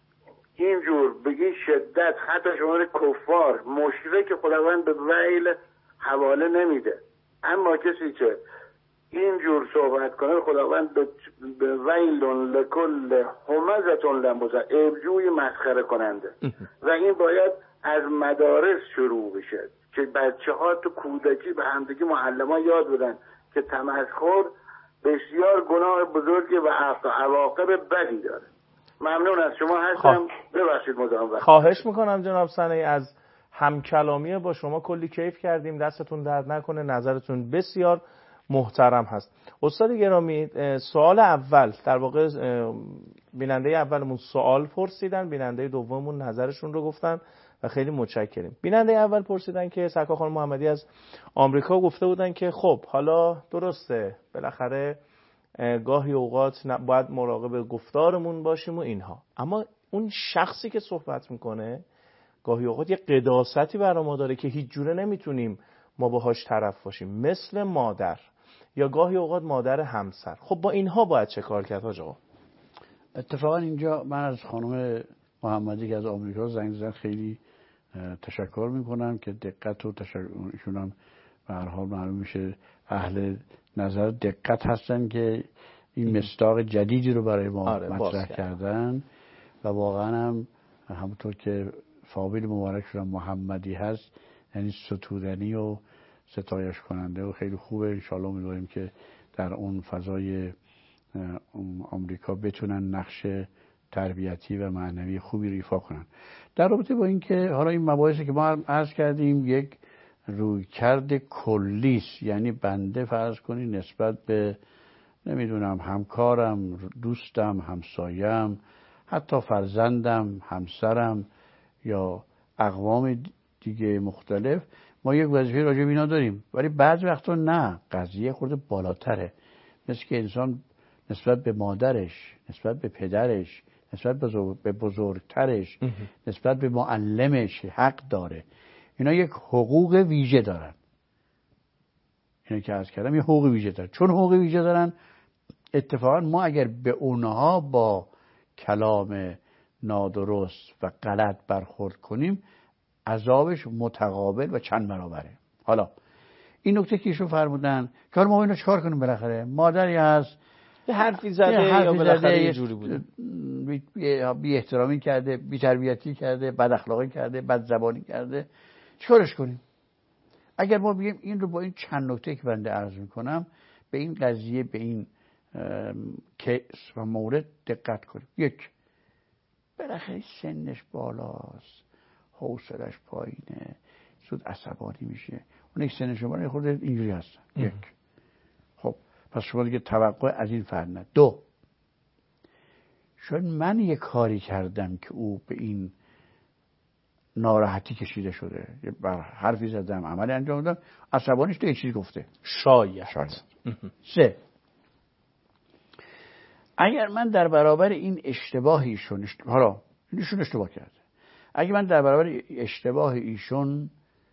اینجور به این شدت حتی شما کفار مشرک خداوند به ویل حواله نمیده، اما کسی که اینجور صحبت کنه خداوند به ویل لکل همزة لمزة، ابجوی مسخره کننده. و این باید از مدارس شروع بشه که بچه ها تو کودکی به همدیگه معلمان یاد بدن که تمسخر بسیار گناه بزرگی و عواقب بدی داره. ممنون از شما هستم. ببخشید مزاحم وقت. خواهش میکنم جناب سنایی، از همکلامی با شما کلی کیف کردیم. دستتون درد نکنه، نظرتون بسیار محترم هست. استاد گرامی، سوال اول در واقع بیننده اولمون سوال پرسیدن، بیننده دوممون نظرشون رو گفتن و خیلی متشکریم. بیننده اول پرسیدن که سرکار خانم محمدی از آمریکا گفته بودن که خب حالا درسته بالاخره گاهی اوقات باید مراقب گفتارمون باشیم و اینها، اما اون شخصی که صحبت میکنه گاهی اوقات یه قداستی برای ما داره که هیچ جوره نمیتونیم ما باهاش طرف باشیم، مثل مادر یا گاهی اوقات مادر همسر. خب با اینها باید چه کار کرد حاج آقا؟ اتفاقا اینجا من از خانم محمدی که از آمریکا زنگ زدن خیلی تشکر میکنم که دقت و ایشون هم به هر حال معلوم میشه اهل نظر دقت هستن که این مصداق جدیدی رو برای ما مطرح کردن و واقعا هم همونطور که فامیل مبارکشون محمدی هست، یعنی ستودنی و ستایش کننده و خیلی خوبه. انشالله امیدواریم که در اون فضای آمریکا بتونن نقش تربیتی و معنوی خوبی رو ایفا کنن. در رابطه با این که حالا این مباحثی که ما عرض کردیم یک رویکرد کلیست، یعنی بنده فرض کنی نسبت به نمیدونم همکارم، دوستم، همسایم، حتی فرزندم، همسرم یا اقوام دیگه مختلف، ما یک وظیفه راجع به اینا داریم، ولی بعض وقتا نه، قضیه خورده بالاتره. مثل که انسان نسبت به مادرش، نسبت به پدرش، نسبت به بزرگترش، نسبت به معلمش حق داره. اینا یک حقوق ویژه دارن. اینا که عرض کردم یه حقوق ویژه دارن. چون حقوق ویژه دارن، اتفاقا ما اگر به اونها با کلام نادرست و غلط برخورد کنیم، عذابش متقابل و چند برابره. حالا این نکته که ایشون فرمودن که ما اینو چیکار کنیم؟ بالاخره مادری هست یه حرفی زده یا بالاخره یه جوری بوده، بی احترامی کرده، بی تربیتی کرده، بد اخلاقی کرده، بد زبانی کرده، چیکارش کنیم؟ اگر ما بگیم این رو با این چند نکته که بنده عرض میکنم به این قضیه، به این کیس و مورد دقت کنیم. یک، بالاخره سنش بالاست، حوصلش پایینه، زود عصبانی میشه. اون یک سن شما رو خود اینجوری هستن. یک، خب پس شما دیگه توقع از این فرد نه. دو، شاید من یک کاری کردم که او به این ناراحتی کشیده شده، بر حرفی زدم، عملی انجام دادم، عصبانیش تو یک چیزی گفته. شاید. سه، اگر من در برابر این اشتباه ایشون حالا ایشون اشتباه کرده، اگر من در برابر اشتباه ایشون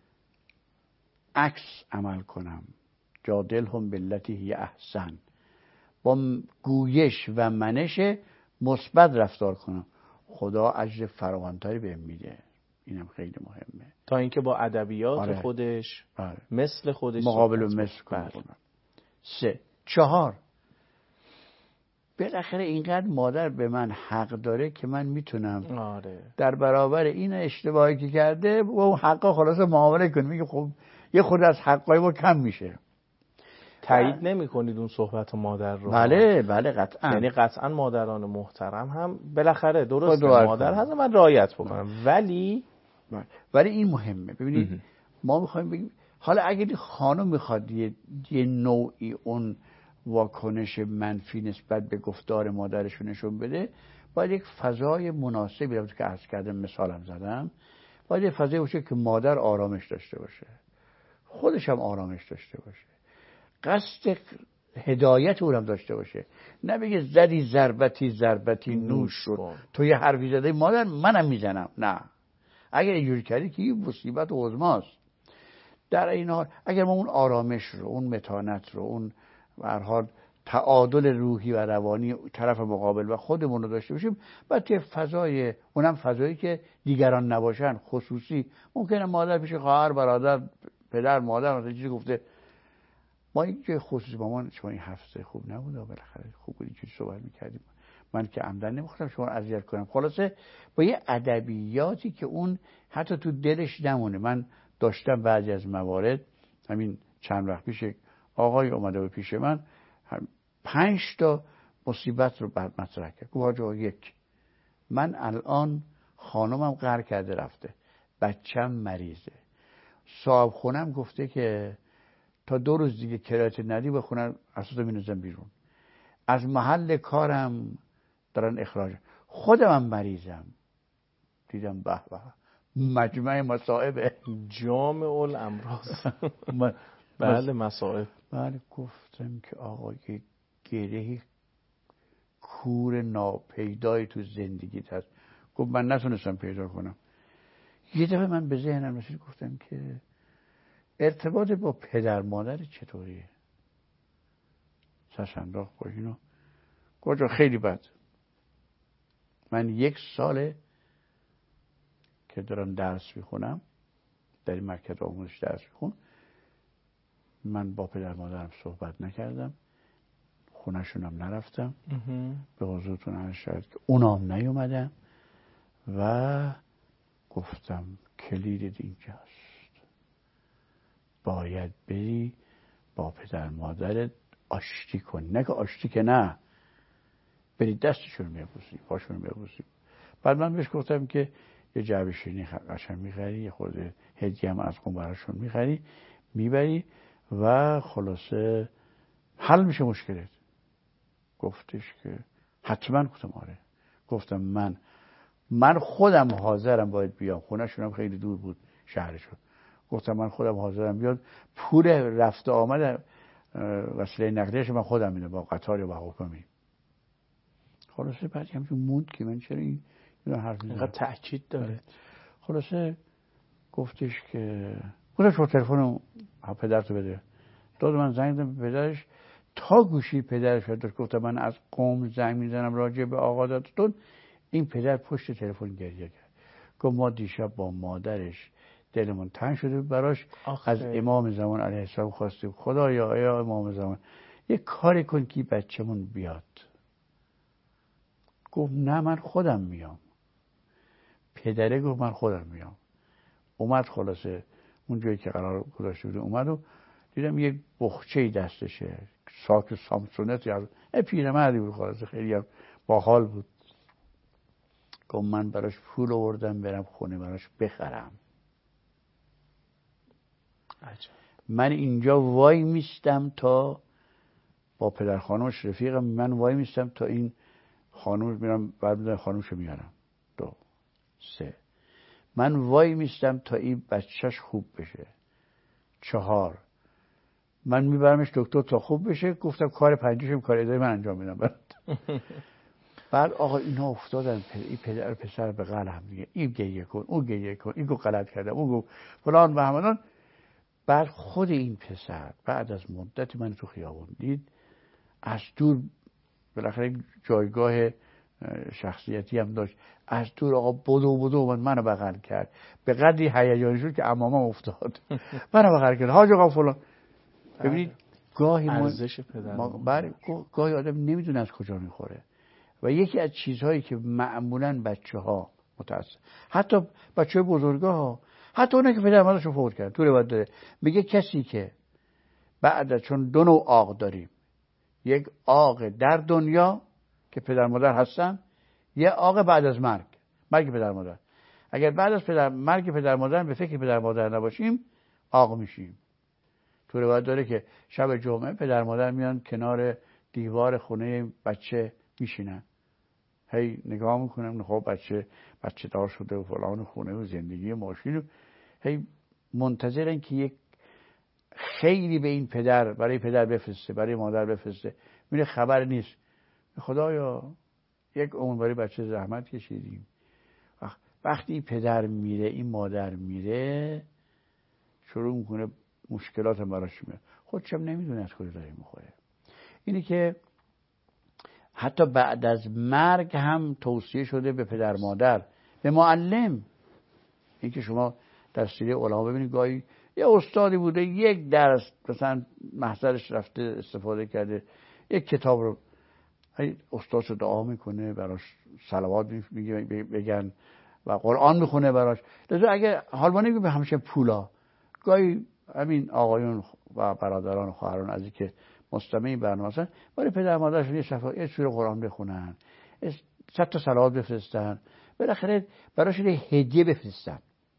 عکس عمل کنم، جادلهم بالتی هی احسن، با گویش و منش مثبت رفتار کنم، خدا اجر فراوان‌تری بهم میده. اینم خیلی مهمه، تا اینکه با ادبیات خودش مثل خودش مقابل و مثل کنم. سه، چهار، بالاخره اینقدر مادر به من حق داره که من میتونم در برابر این اشتباهی که کرده با اون حقا خلاص معامله کنم. میگه خب یه خود از حقای ما کم میشه. تایید نمی کنید اون صحبت مادر رو؟ بله قطعا. یعنی قطعا مادران محترم هم بالاخره درسته مادر هست من رعایت بکنم، ولی این مهمه. ببینید ما میخوایم بگیم حالا اگر خانم میخواد یه نوعی اون واکنش منفی نسبت به گفتار مادرش نشون بده، باید یک فضای مناسبی رو که عرض کردم مثالم زدم، باید یه فضایی باشه که مادر آرامش داشته باشه، خودش هم آرامش داشته باشه، قصد هدایت او هم داشته باشه، نه بگه زدی ضربتی نوش شد، تو یه حرفی زده مادر منم میزنم. نه، اگر اینجوری کردی که این مصیبت عظماست. در این حال اگر ما اون آرامش رو، اون متانت رو، اون به هر حال تعادل روحی و روانی طرف مقابل و خودمون رو داشته باشیم، بعد که فضای اونم فضایی که دیگران نباشن، خصوصی، ممکنه مادر پیش خواهر، برادر، پدر، مادر مثلا چیزی گفته، ما این که خصوصی مامان شما این حرف خوب نبود، بالاخره خوب بود اینجوری صحبت می‌کردیم، من که عمدن نمی‌خواستم شما رو اذیت کنم. خلاصه با یه ادبیاتی که اون حتی تو دلش نمونه. من داشتم بعضی از موارد، همین چند وقت پیش آقای اومده به پیش من 5 تا مصیبت رو بعد مطرح کرد. گفت آقا یک، من الان خانمم قهر کرده رفته، بچم مریضه، صاحب خونم گفته که تا 2 روز دیگه کرایت ندی به خونه اساسا می‌نوزم بیرون، از محل کارم دارن اخراج، خودم مریضم. دیدم به به مجمع مصائب جامع الامراض. بله مصائب. من گفتم که آقا یه گره کور ناپیدایی تو زندگیت هست. گفت من نتونستم پیدا کنم. یه دفعه من به ذهنم رسید، گفتم که ارتباط با پدر مادر چطوریه؟ سش انداخت با اینو. گفت خیلی بد. من 1 ساله که دارم درس میخونم، در این مرکز آموزش درس میخونم، من با پدر مادرم صحبت نکردم، خونه‌شونم نرفتم، به حضورتون عرض شد که اونام نیومدن و گفتم کلید اینجاست، باید بری با پدر مادرت آشتی کن. نه که آشتی که نه، بری دستشون میبوسی، پاشون میبوسی. بعد من بهش گفتم که یه جعبه شیرینی قشنگ میخری، یه خورده هدیه هم از خون براشون میخری، میبری و خلاصه حل میشه مشکلت. گفتش که حتما. گفتم آره. گفتم من خودم حاضرم باید بیام، خونه شونم خیلی دور بود شهرشون. گفتم من خودم حاضرم بیاد، پول رفت آمد وسیله نقلیه‌اش من خودم میدم، با قطار یا با هواپیما. خلاصه بعد همین موند که من چرا این حرف اینقدر تأکید داره. خلاصه گفتش که گفتم تلفن پدرتو بده. داد من زنگ دادم به پدرش، تا گوشی پدرش داشت. گفتم من از قم زنگ میزنم راجع به آقا دادتون. این پدر پشت تلفن گریه کرد. گفت ما دیشب با مادرش دلمون تنگ شده براش، از امام زمان علیه السلام خواستیم خدایا ای امام زمان یه کاری کن که بچه‌مون بیاد. گفت نه من خودم میام. پدره گفت من خودم میام. اومد. خلاصه اون جایی که قرار گذاشته بود اومد و دیدم یک بخچه‌ای دستشه، ساک سامسونت یا پیرمردی بود، خلاصه خیلی هم باحال بود. گفت من براش پول آوردم برم خونه براش بخرم. عجب. من اینجا وای میستم تا با پدر خانومش رفیقم، من وای میستم تا این خانومش میرم بعد خانومشو میارم. 2 3 من وای میستم تا این بچهش خوب بشه. 4 من میبرمش دکتر تا خوب بشه. گفتم کار 5 کار اداری من انجام میدم برات. بعد آقا اینا افتادن، این پدر پسر به قل هم دیگه، این گریه کن اون گریه کن، این گو غلط کردم اون گو فلان و همانان. بعد خود این پسر بعد از مدتی من تو خیابون دید، از دور بالاخره جایگاه شخصیتی هم داشت، از دور آقا بدو منو بغل کرد. به قدری هیجانی شد که عمامم افتاد. منو بغل کرد حاج آقا فلان. ببینید گاهی ارزش پدر گاهی آدم نمیدونه از کجا میخوره. و یکی از چیزهایی که معمولاً بچه‌ها متأسف، حتی بچه‌های بزرگا، حتی اونایی که پدر مادرشون فوت کردن، تو روایت داره میگه کسی که بعد چون 2 نوع عاق داریم، یک عاق در دنیا که پدر مادر هستن، یه عاق بعد از مرگ پدر مادر. اگر بعد از مرگ پدر مادر به فکر پدر مادر نباشیم، عاق میشیم. تو روایت داره که شب جمعه پدر مادر میان کنار دیوار خونه بچه میشینن، هی نگاه میکنم خب بچه دار شده و فلان خونه و زندگی ماشین و هی منتظرن که یک خیلی به این پدر، برای پدر بفرسته، برای مادر بفرسته. میره خبر نیست. خدایا یک عمر برای بچه زحمت کشیدیم. وقتی این پدر میره، این مادر میره، شروع میکنه مشکلات براش میاد. خودشم نمیدونه از کجا داره میخوره. اینی که حتی بعد از مرگ هم توصیه شده به پدر مادر، به معلم. این که شما در سیره علما ببینید گاهی یه استادی بوده یک درس مثلا محضرش رفته استفاده کرده، یک کتاب رو استادش رو دعا میکنه براش، صلوات بگن و قرآن میخونه براش. لذا اگر حال به همیشه پولا، گاهی همین آقایون و برادران و خواهران از که مستمع برنامه هستن برای پدر مادرشون یه سوره قرآن بخونن، 100 تا صلوات بفرستن، بالاخره براشون هدیه بفرستن.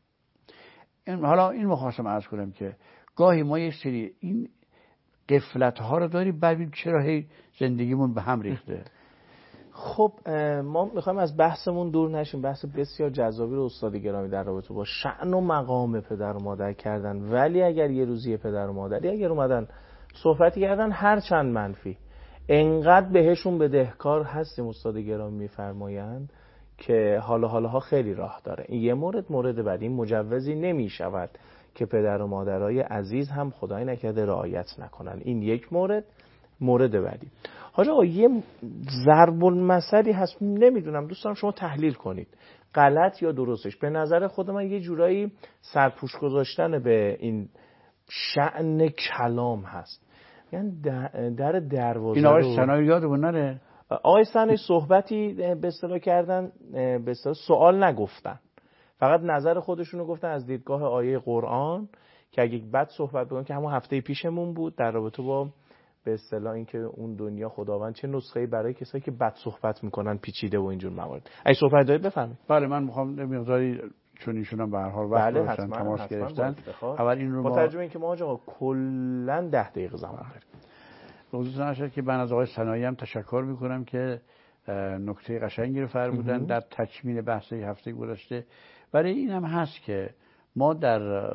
حالا این مخواستم عرض کنم که گاهی ما یک سری این غفلت ها رو داریم، بعد چرا هی زندگیمون به هم ریخته. خب ما میخوایم از بحثمون دور نشیم. بحث بسیار جذابی رو استاد گرامی در رابطه با شأن و مقام پدر و مادر کردن، ولی اگر یه روزی پدر و مادری اگر اومدن صحبتی کردن هر چند منفی، انقدر بهشون بدهکار هستیم استاد گرامی میفرمایند که حالا خیلی راه داره. این یه مورد بعد، این مجوزی نمیشود که پدر و مادرای عزیز هم خدای نکرده رعایت نکنن. این یک مورد بعدی. حاج آقا یه ضرب المثلی هست، نمیدونم دوستان شما تحلیل کنید غلط یا درستش. به نظر خود من یه جورایی سرپوش گذاشتن به این شأن کلام هست. یعنی در دروازه این آقای سنایی یادمون نره، آقای سنایی صحبتی به اصطلاح کردن، به اصطلاح سوال نگفتن، فقط نظر خودشونو گفتن از دیدگاه آیه قرآن که اگه بد صحبت بکنن، که همون هفته پیشمون بود در رابطه با به اصطلاح اینکه اون دنیا خداوند چه نسخه‌ای برای کسایی که بد صحبت میکنن پیچیده و اینجور موارد. اگه صحبت دارید بفرمایید. بله من میخوام مقداری چون ایشون هم به هر حال وقت داشتن تماس گرفتن، اول این رو با ترجمه اینکه ما آقا کلا 10 دقیقه زمان داریم. موضوع نشه که من از آقای سنایی هم تشکر میکنم که نکته قشنگی رو فرمودن در تکمیل بحث هفته گذشته. برای این هم هست که ما در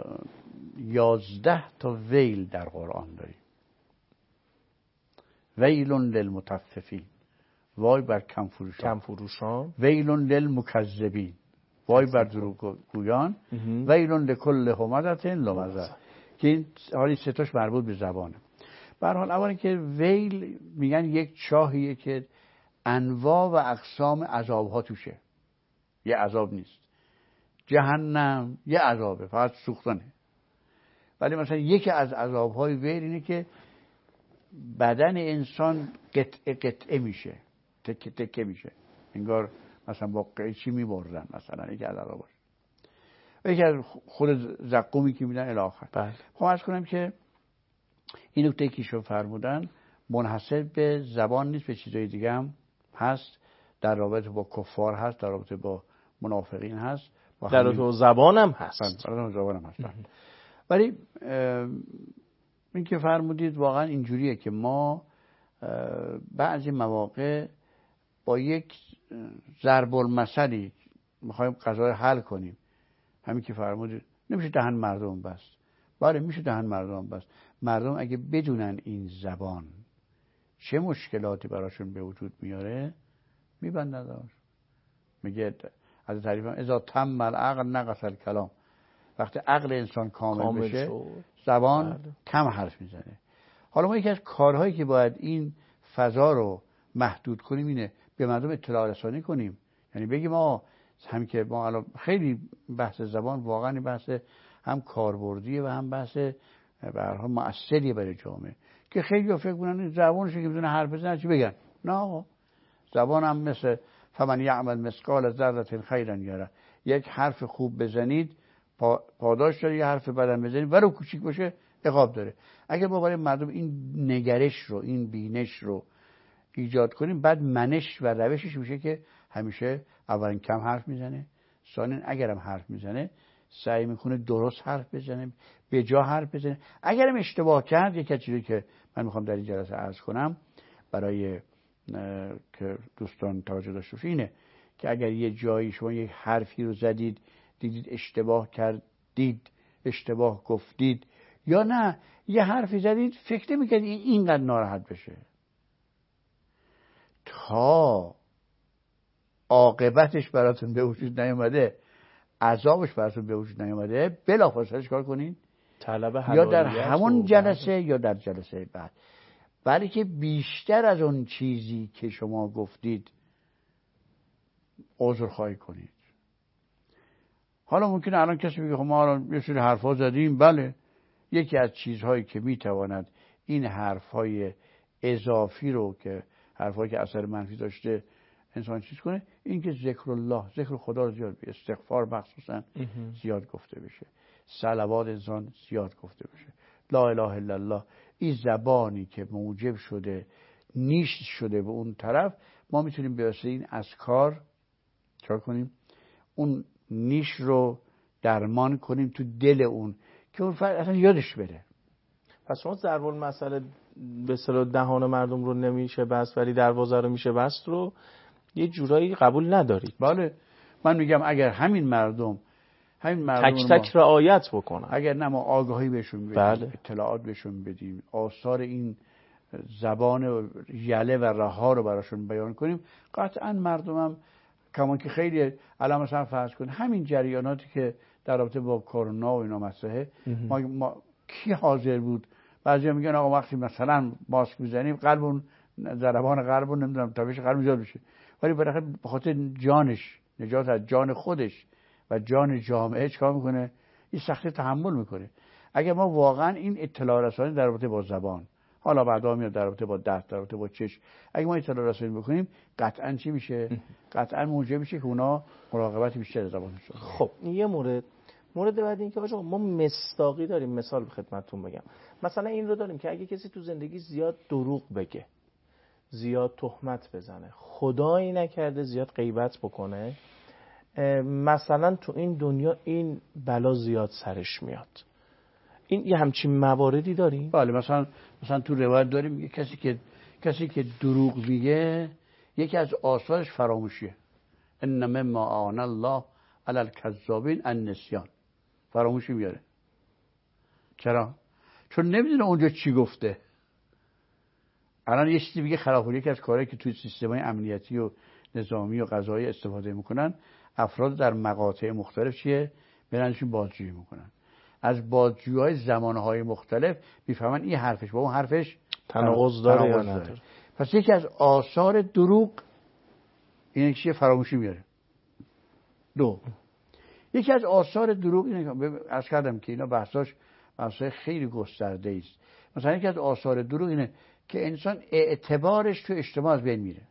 11 تا ویل در قرآن داریم. ویل للمطففین، وای بر کم فروشان. ویل للمکذبین، وای بر دروغگویان. ویل لکل همزة لمزة، که این حالی ستاش مربوط به زبانه. به هر حال اولا که ویل میگن یک چاهیه که انواع و اقسام عذابها توشه. یه عذاب نیست. جهنم یه عذابه، فقط سوختنه. ولی مثلا یکی از عذابهای ویل اینه که بدن انسان قطعه میشه، تکه تکه میشه، انگار مثلا با قیچی میبرن، مثلا یکی از عذاباش. یکی از خود زقومی که میدن الی آخر. بله. خب عرض کنم که این نکته که شما فرمودن منحصر به زبان نیست، به چیزای دیگه هم هست. در رابطه با کفار هست، در رابطه با منافقین هست، در رابطه با زبان هم هست. ولی این که فرمودید واقعا اینجوریه که ما بعضی مواقع با یک ضرب المثلی میخوایم قضایا حل کنیم. همین که فرمودید نمیشه دهن مردم بست. بله میشه دهن مردم بست. مردم اگه بدونن این زبان چه مشکلاتی براشون به وجود میاره میبندن. میگه از تعریف اذا تم العقل نقص الکلام، وقتی عقل انسان کامل بشه زبان کم حرف میزنه. حالا ما یکی از کارهایی که باید این فضا رو محدود کنیم اینه به مردم اطلاع رسانی کنیم. یعنی بگیم هم که ما الان خیلی بحث زبان واقعا بحث هم کاربردیه و هم بحث به هر حال مؤثریه برای جامعه، که خیلی فکر کنن زبانش که میتونه حرف بزنه چی بگن. نه آقا، زبان هم مثل فمن یعمل مثقال ذره خیرا یره. یک حرف خوب بزنید پاداش داره، یه حرف بدن بزنید ولو کوچیک باشه عقاب داره. اگر ما برای مردم این نگرش رو، این بینش رو ایجاد کنیم، بعد منش و روشش میشه که همیشه اولا کم حرف میزنه، ثانیا اگرم حرف میزنه سعی میکنه درست حرف بزنه، به جا حرف بزنه. اگرم اشتباه کرد، یک از چیزی که من میخوام در این جلسه عرض کنم برای که دوستان توجه داشته باشید اینه که اگر یه جایی شما یک حرفی رو زدید، دیدید اشتباه کردید، اشتباه گفتید، یا نه یه حرفی زدید فکر نمی‌کردید اینقدر ناراحت بشه، تا عاقبتش براتون به وجود نیامده، عذابش براتون به وجود نیامده، بلافاصله چیکار کنین؟ طلب یا در همون جلسه یا در جلسه بعد، ولی که بیشتر از اون چیزی که شما گفتید عذرخواهی کنید. حالا ممکنه الان کسی بگه خب ما الان یه سری حرفا زدیم، بله، یکی از چیزهایی که میتواند این حرفای اضافی رو که حرفایی که اثر منفی داشته انسان چیز کنه، این که ذکر الله، ذکر خدا رو زیاد بشه، استغفار مخصوصا زیاد گفته بشه، صلوات انسان زیاد گفته بشه، لا اله الا الله. این زبانی که موجب شده نیش شده به اون طرف، ما میتونیم به واسطه این اذکار چیکار کنیم؟ اون نیش رو درمان کنیم تو دل اون که اون فرد اصلا یادش بره. پس شما ضرب المثل به اصطلاح دهان مردم رو نمیشه بست ولی دروازه رو میشه بست رو یه جورایی قبول ندارید. بله، من میگم اگر همین مردم تک تک رعایت بکنن، اگر نه ما آگاهی بهشون بدیم، بله، اطلاعات بهشون بدیم، آثار این زبان یله و رها رو براشون بیان کنیم، قطعا مردمم کمان که خیلی الان مثلا فرض کن همین جریاناتی که در رابطه با کرونا و اینا مسئله، ما کی حاضر بود؟ بعضیا میگن آقا وقتی مثلا ماسک میزنیم قلبون ضربان قلبون نمیدونم تپش قلب زیاد بشه، ولی بالاخره به خاطر جانش، نجات از جان خودش و جان جامعه چیکار میکنه؟ این سختی تحمل میکنه. اگر ما واقعا این اطلاع رسانی در رابطه با زبان، حالا بعدا میاد در رابطه با دست، در رابطه با چشم، اگه ما اطلاع رسانی بکنیم قطعا چی میشه؟ قطعا موجب میشه که اونا مراقبت بیشتر از زبانشون. خب یه مورد بعد این که آقا ما مصداقی داریم. مثال به خدمتتون بگم، مثلا این رو داریم که اگه کسی تو زندگی زیاد دروغ بگه، زیاد تهمت بزنه، خدایی نکرده زیاد غیبت بکنه، مثلا تو این دنیا این بلا زیاد سرش میاد. این یه همچین مواردی داریم؟ بله، مثلا تو روایت داریم میگه کسی که دروغ میگه یکی از آثارش فراموشیه. انما ما آن الله علی الکذابین النسیان، فراموشی میاره. چرا؟ چون نمیدونه اونجا چی گفته. الان یه چیزی میگه خلاف، یکی از کارهایی که توی سیستم‌های امنیتی و نظامی و قضایی استفاده میکنن، افراد در مقاطع مختلف چیه؟ برنشون بازجویی میکنن. از بازجویی‌های زمانهای مختلف میفهمن این حرفش با اون حرفش تناقض داره یا نداره. پس یکی از آثار دروغ اینه که فراموشی میاره. دو، یکی از آثار دروغ اینه که عرض کردم که اینا بحثای خیلی گسترده است. مثلا یکی از آثار دروغ اینه که انسان اعتبارش تو اجتماع از بین میره.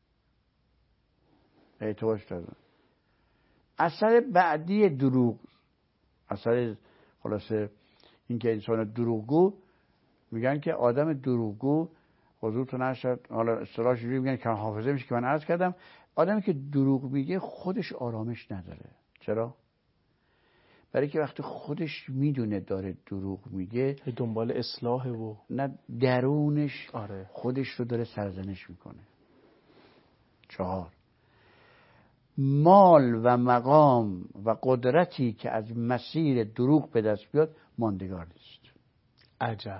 اعتبارش تو اثر بعدی دروغ، اثر خلاصه این که انسان دروغگو، میگن که آدم دروغگو، حضورتون نشد حالا اصطلاحش جوری میگن که حافظه میشه که من عرض کردم، آدمی که دروغ میگه خودش آرامش نداره. چرا؟ برای که وقتی خودش میدونه داره دروغ میگه، دنبال اصلاحه و نه درونش آره. خودش رو داره سرزنش میکنه. 4، مال و مقام و قدرتی که از مسیر دروغ به دست بیاد ماندگار نیست. عجب.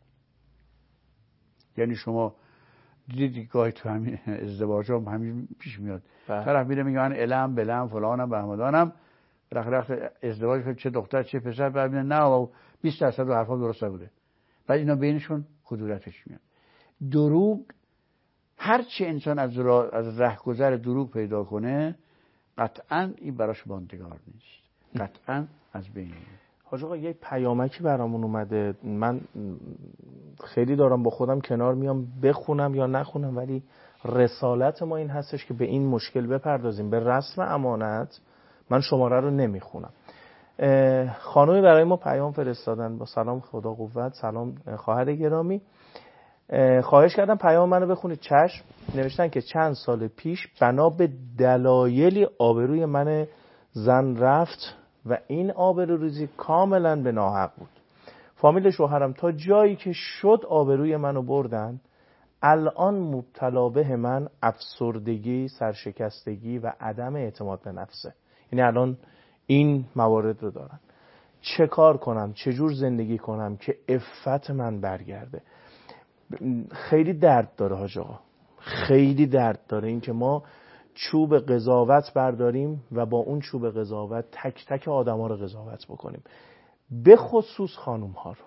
یعنی شما دیدید گاهی تو همین ازدواج هم همین پیش میاد، طرف میره میگه من علم بلم فلانم بهمدانم، بالاخره ازدواج چه دختر چه پسر، بعد میگه نه و 20% رو حرفا درست بوده، بعد اینا بینشون کدورتش میاد. دروغ، هر چه انسان از رهگذر دروغ پیدا کنه قطعا این براش ماندگار نیست، قطعا از بین میره. حاج آقا یه پیامکی برامون اومده، من خیلی دارم با خودم کنار میام بخونم یا نخونم، ولی رسالت ما این هستش که به این مشکل بپردازیم. به رسم امانت من شماره رو نمیخونم. خانومی برای ما پیام فرستادن با سلام خدا قوت، سلام خواهر گرامی، خواهش کردم پیام منو بخونید. چشم. نوشتن که چند سال پیش بنا به دلایلی آبروی من زن رفت و این آبروریزی کاملا به ناحق بود. فامیل شوهرم تا جایی که شد آبروی منو بردن. الان مبتلا به من افسردگی، سرشکستگی و عدم اعتماد به نفسه. یعنی الان این موارد رو دارن. چه کار کنم؟ چجور زندگی کنم که عفت من برگرده؟ خیلی درد داره حاج آقا، خیلی درد داره این که ما چوب قضاوت برداریم و با اون چوب قضاوت تک تک آدم ها رو قضاوت بکنیم، به خصوص خانوم ها رو.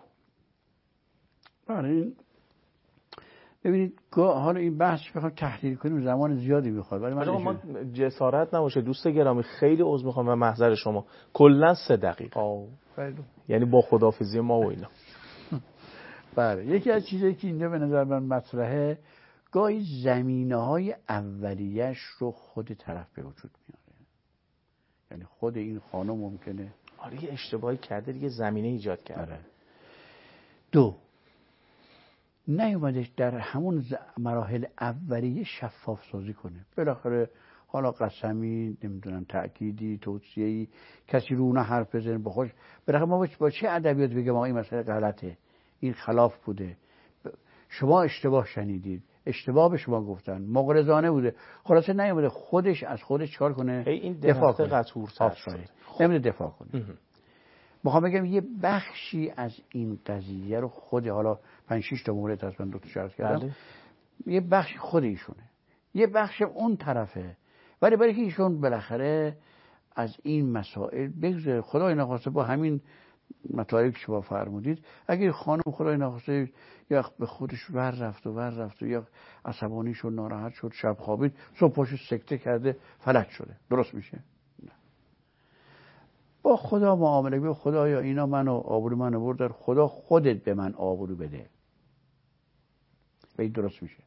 بله، ببینید حالا این بحث بخوام تحلیل کنیم زمان زیادی میخواد، ولی ما جسارت نباشه دوست گرامی، خیلی عذر میخوام و محضر شما، کلا 3 دقیقه یعنی با خداحافظی ما و اینا. بله، یکی از چیزایی که اینجا به نظر من مطرحه، گاهی زمینه‌های اولیه‌اش رو خود طرف به وجود میاره. یعنی خود این خانم ممکنه یه اشتباهی کرده دیگه، زمینه ایجاد کرده. 2 نیومدش در همون مراحل اولیه شفاف سازی کنه. بالاخره حالا قسمی، نمیدونم تأکیدی، توصیه‌ای، کسی رو اون حرف بزنه بخوش، بالاخره ما با چه ادبیات بگم این مسئله غلطه، این خلاف بوده، شما اشتباه شنیدید، اشتباه به شما گفتن، مغرضانه بوده. خلاصه نیومده خودش از خودش کار کنه، این دفاع کنه، قطورتر شد، نمیده دفاع کنه. میخوام بگم یه بخشی از این قضیه رو خود، حالا 5-6 تا مورد هست من 2 تا شرط کردم، بله. یه بخش خود ایشونه، یه بخش اون طرفه، ولی برای که ایشون بالاخره از این مسائل بگذره. خدای نخواسته با همین مطالبی که شما فرمودید، اگه خانم خدای نخواسته یا به خودش ور رفت و یا عصبانی شد، ناراحت شد، شب خوابید، صبح پاشو سکته کرده، فلج شده، درست میشه؟ نه. با خدا معامله به خدایا اینا منو آبرو منو برد، خدا خودت به من آبرو بده و این درست میشه.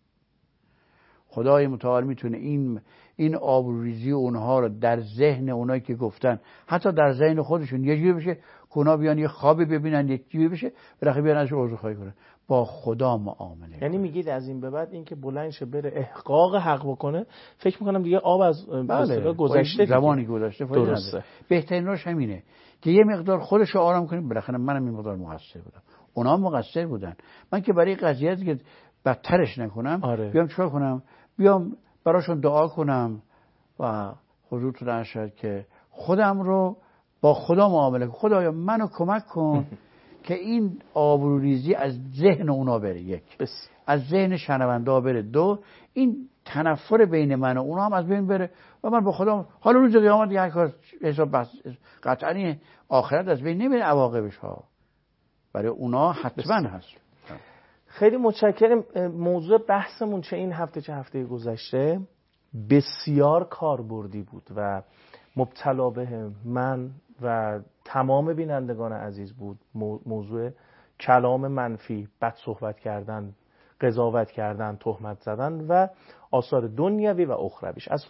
خدای متعال میتونه این آبروریزی اونها رو در ذهن اونایی که گفتن، حتی در ذهن خودشون یه جوری بشه که اونا بیان یه خوابی ببینن، یک جوری بشه بالاخره بیان ازش عذرخواهی کنن. با خدا معامله. یعنی میگید از این به بعد این که بلند شه بره احقاق حق بکنه، فکر میکنم دیگه آب از گذشته، زمانی گذشته، درسته. بهترین راهش همینه که یه مقدار خودش رو آرام کنیم. بالاخره منم این مقدار مقصر بودم، اونا مقصر بودن، من که برای قضیه که بدترش نکنم بیام چیکار کنم؟ بیام براشون دعا کنم و حضورتون ارشد که خودم رو با خدا معامله کنم. خدایا منو کمک کن که این آبروریزی از ذهن اونا بره، 1 از ذهن شنونده بره، 2 این تنفر بین من و اونا هم از بین بره و من با خدا حالا روز قیامت یک کار حساب قطعا آخرت از بین نمیره، عواقبش ها برای اونا حتما هست. خیلی متشکرم. موضوع بحثمون چه این هفته چه هفته گذشته بسیار کاربردی بود و مبتلا به من و تمام بینندگان عزیز بود. موضوع کلام منفی، بد صحبت کردن، قضاوت کردن، تهمت زدن و آثار دنیوی و اخرویش. از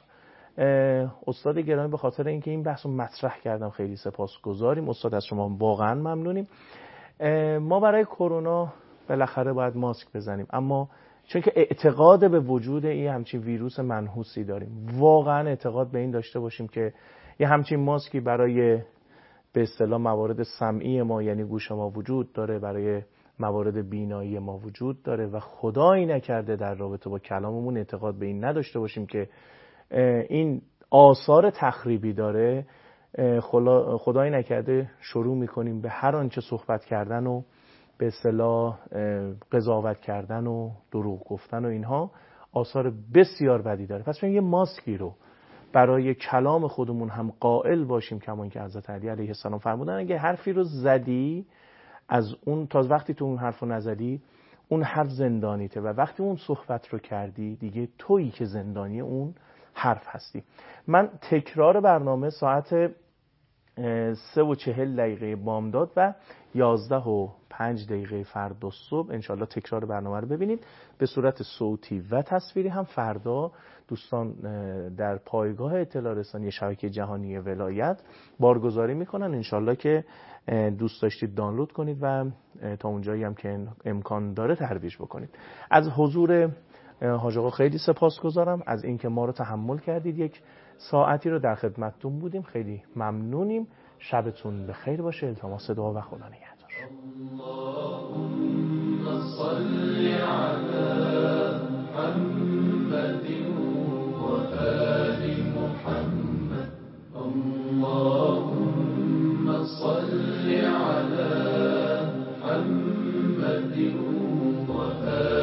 استاد گرامی به خاطر اینکه این بحثو مطرح کردم خیلی سپاسگزاریم. استاد از شما واقعا ممنونیم. ما برای کرونا بالاخره باید ماسک بزنیم، اما چون که اعتقاد به وجود این همچین ویروس منحوسی داریم، واقعا اعتقاد به این داشته باشیم که یه همچین ماسکی برای به اصطلاح موارد سمعی ما یعنی گوش ما وجود داره، برای موارد بینایی ما وجود داره و خدایی نکرده در رابطه با کلاممون اعتقاد به این نداشته باشیم که این آثار تخریبی داره. خدایی نکرده شروع میکنیم به هر آنچه صحبت کردن و به اصطلاح قضاوت کردن و دروغ گفتن و اینها آثار بسیار بدی داره. پس یه ماسکی رو برای کلام خودمون هم قائل باشیم، کما که حضرت علی علیه السلام فرمودن اگه حرفی رو زدی از اون تا وقتی تو اون حرف رو نزدی اون حرف زندانیته و وقتی اون صحبت رو کردی دیگه تویی که زندانی اون حرف هستی. من تکرار برنامه ساعت 3:40 بامداد و 11:05 فردا صبح انشالله تکرار برنامه رو ببینید به صورت صوتی و تصویری هم فردا دوستان در پایگاه اطلاع رسانی شبکه جهانی ولایت بارگذاری میکنن. انشالله که دوست داشتید دانلود کنید و تا اونجایی هم که امکان داره ترویج بکنید. از حضور حاج آقا خیلی سپاسگزارم از اینکه ما رو تحمل کردید، 1 ساعتی رو در خدمتتون بودیم، خیلی ممنونیم. شبتون به خیر باشه. التماس دعا و خدا نگهدار. اللهم صل على محمد و آل محمد. اللهم صل على محمد و آل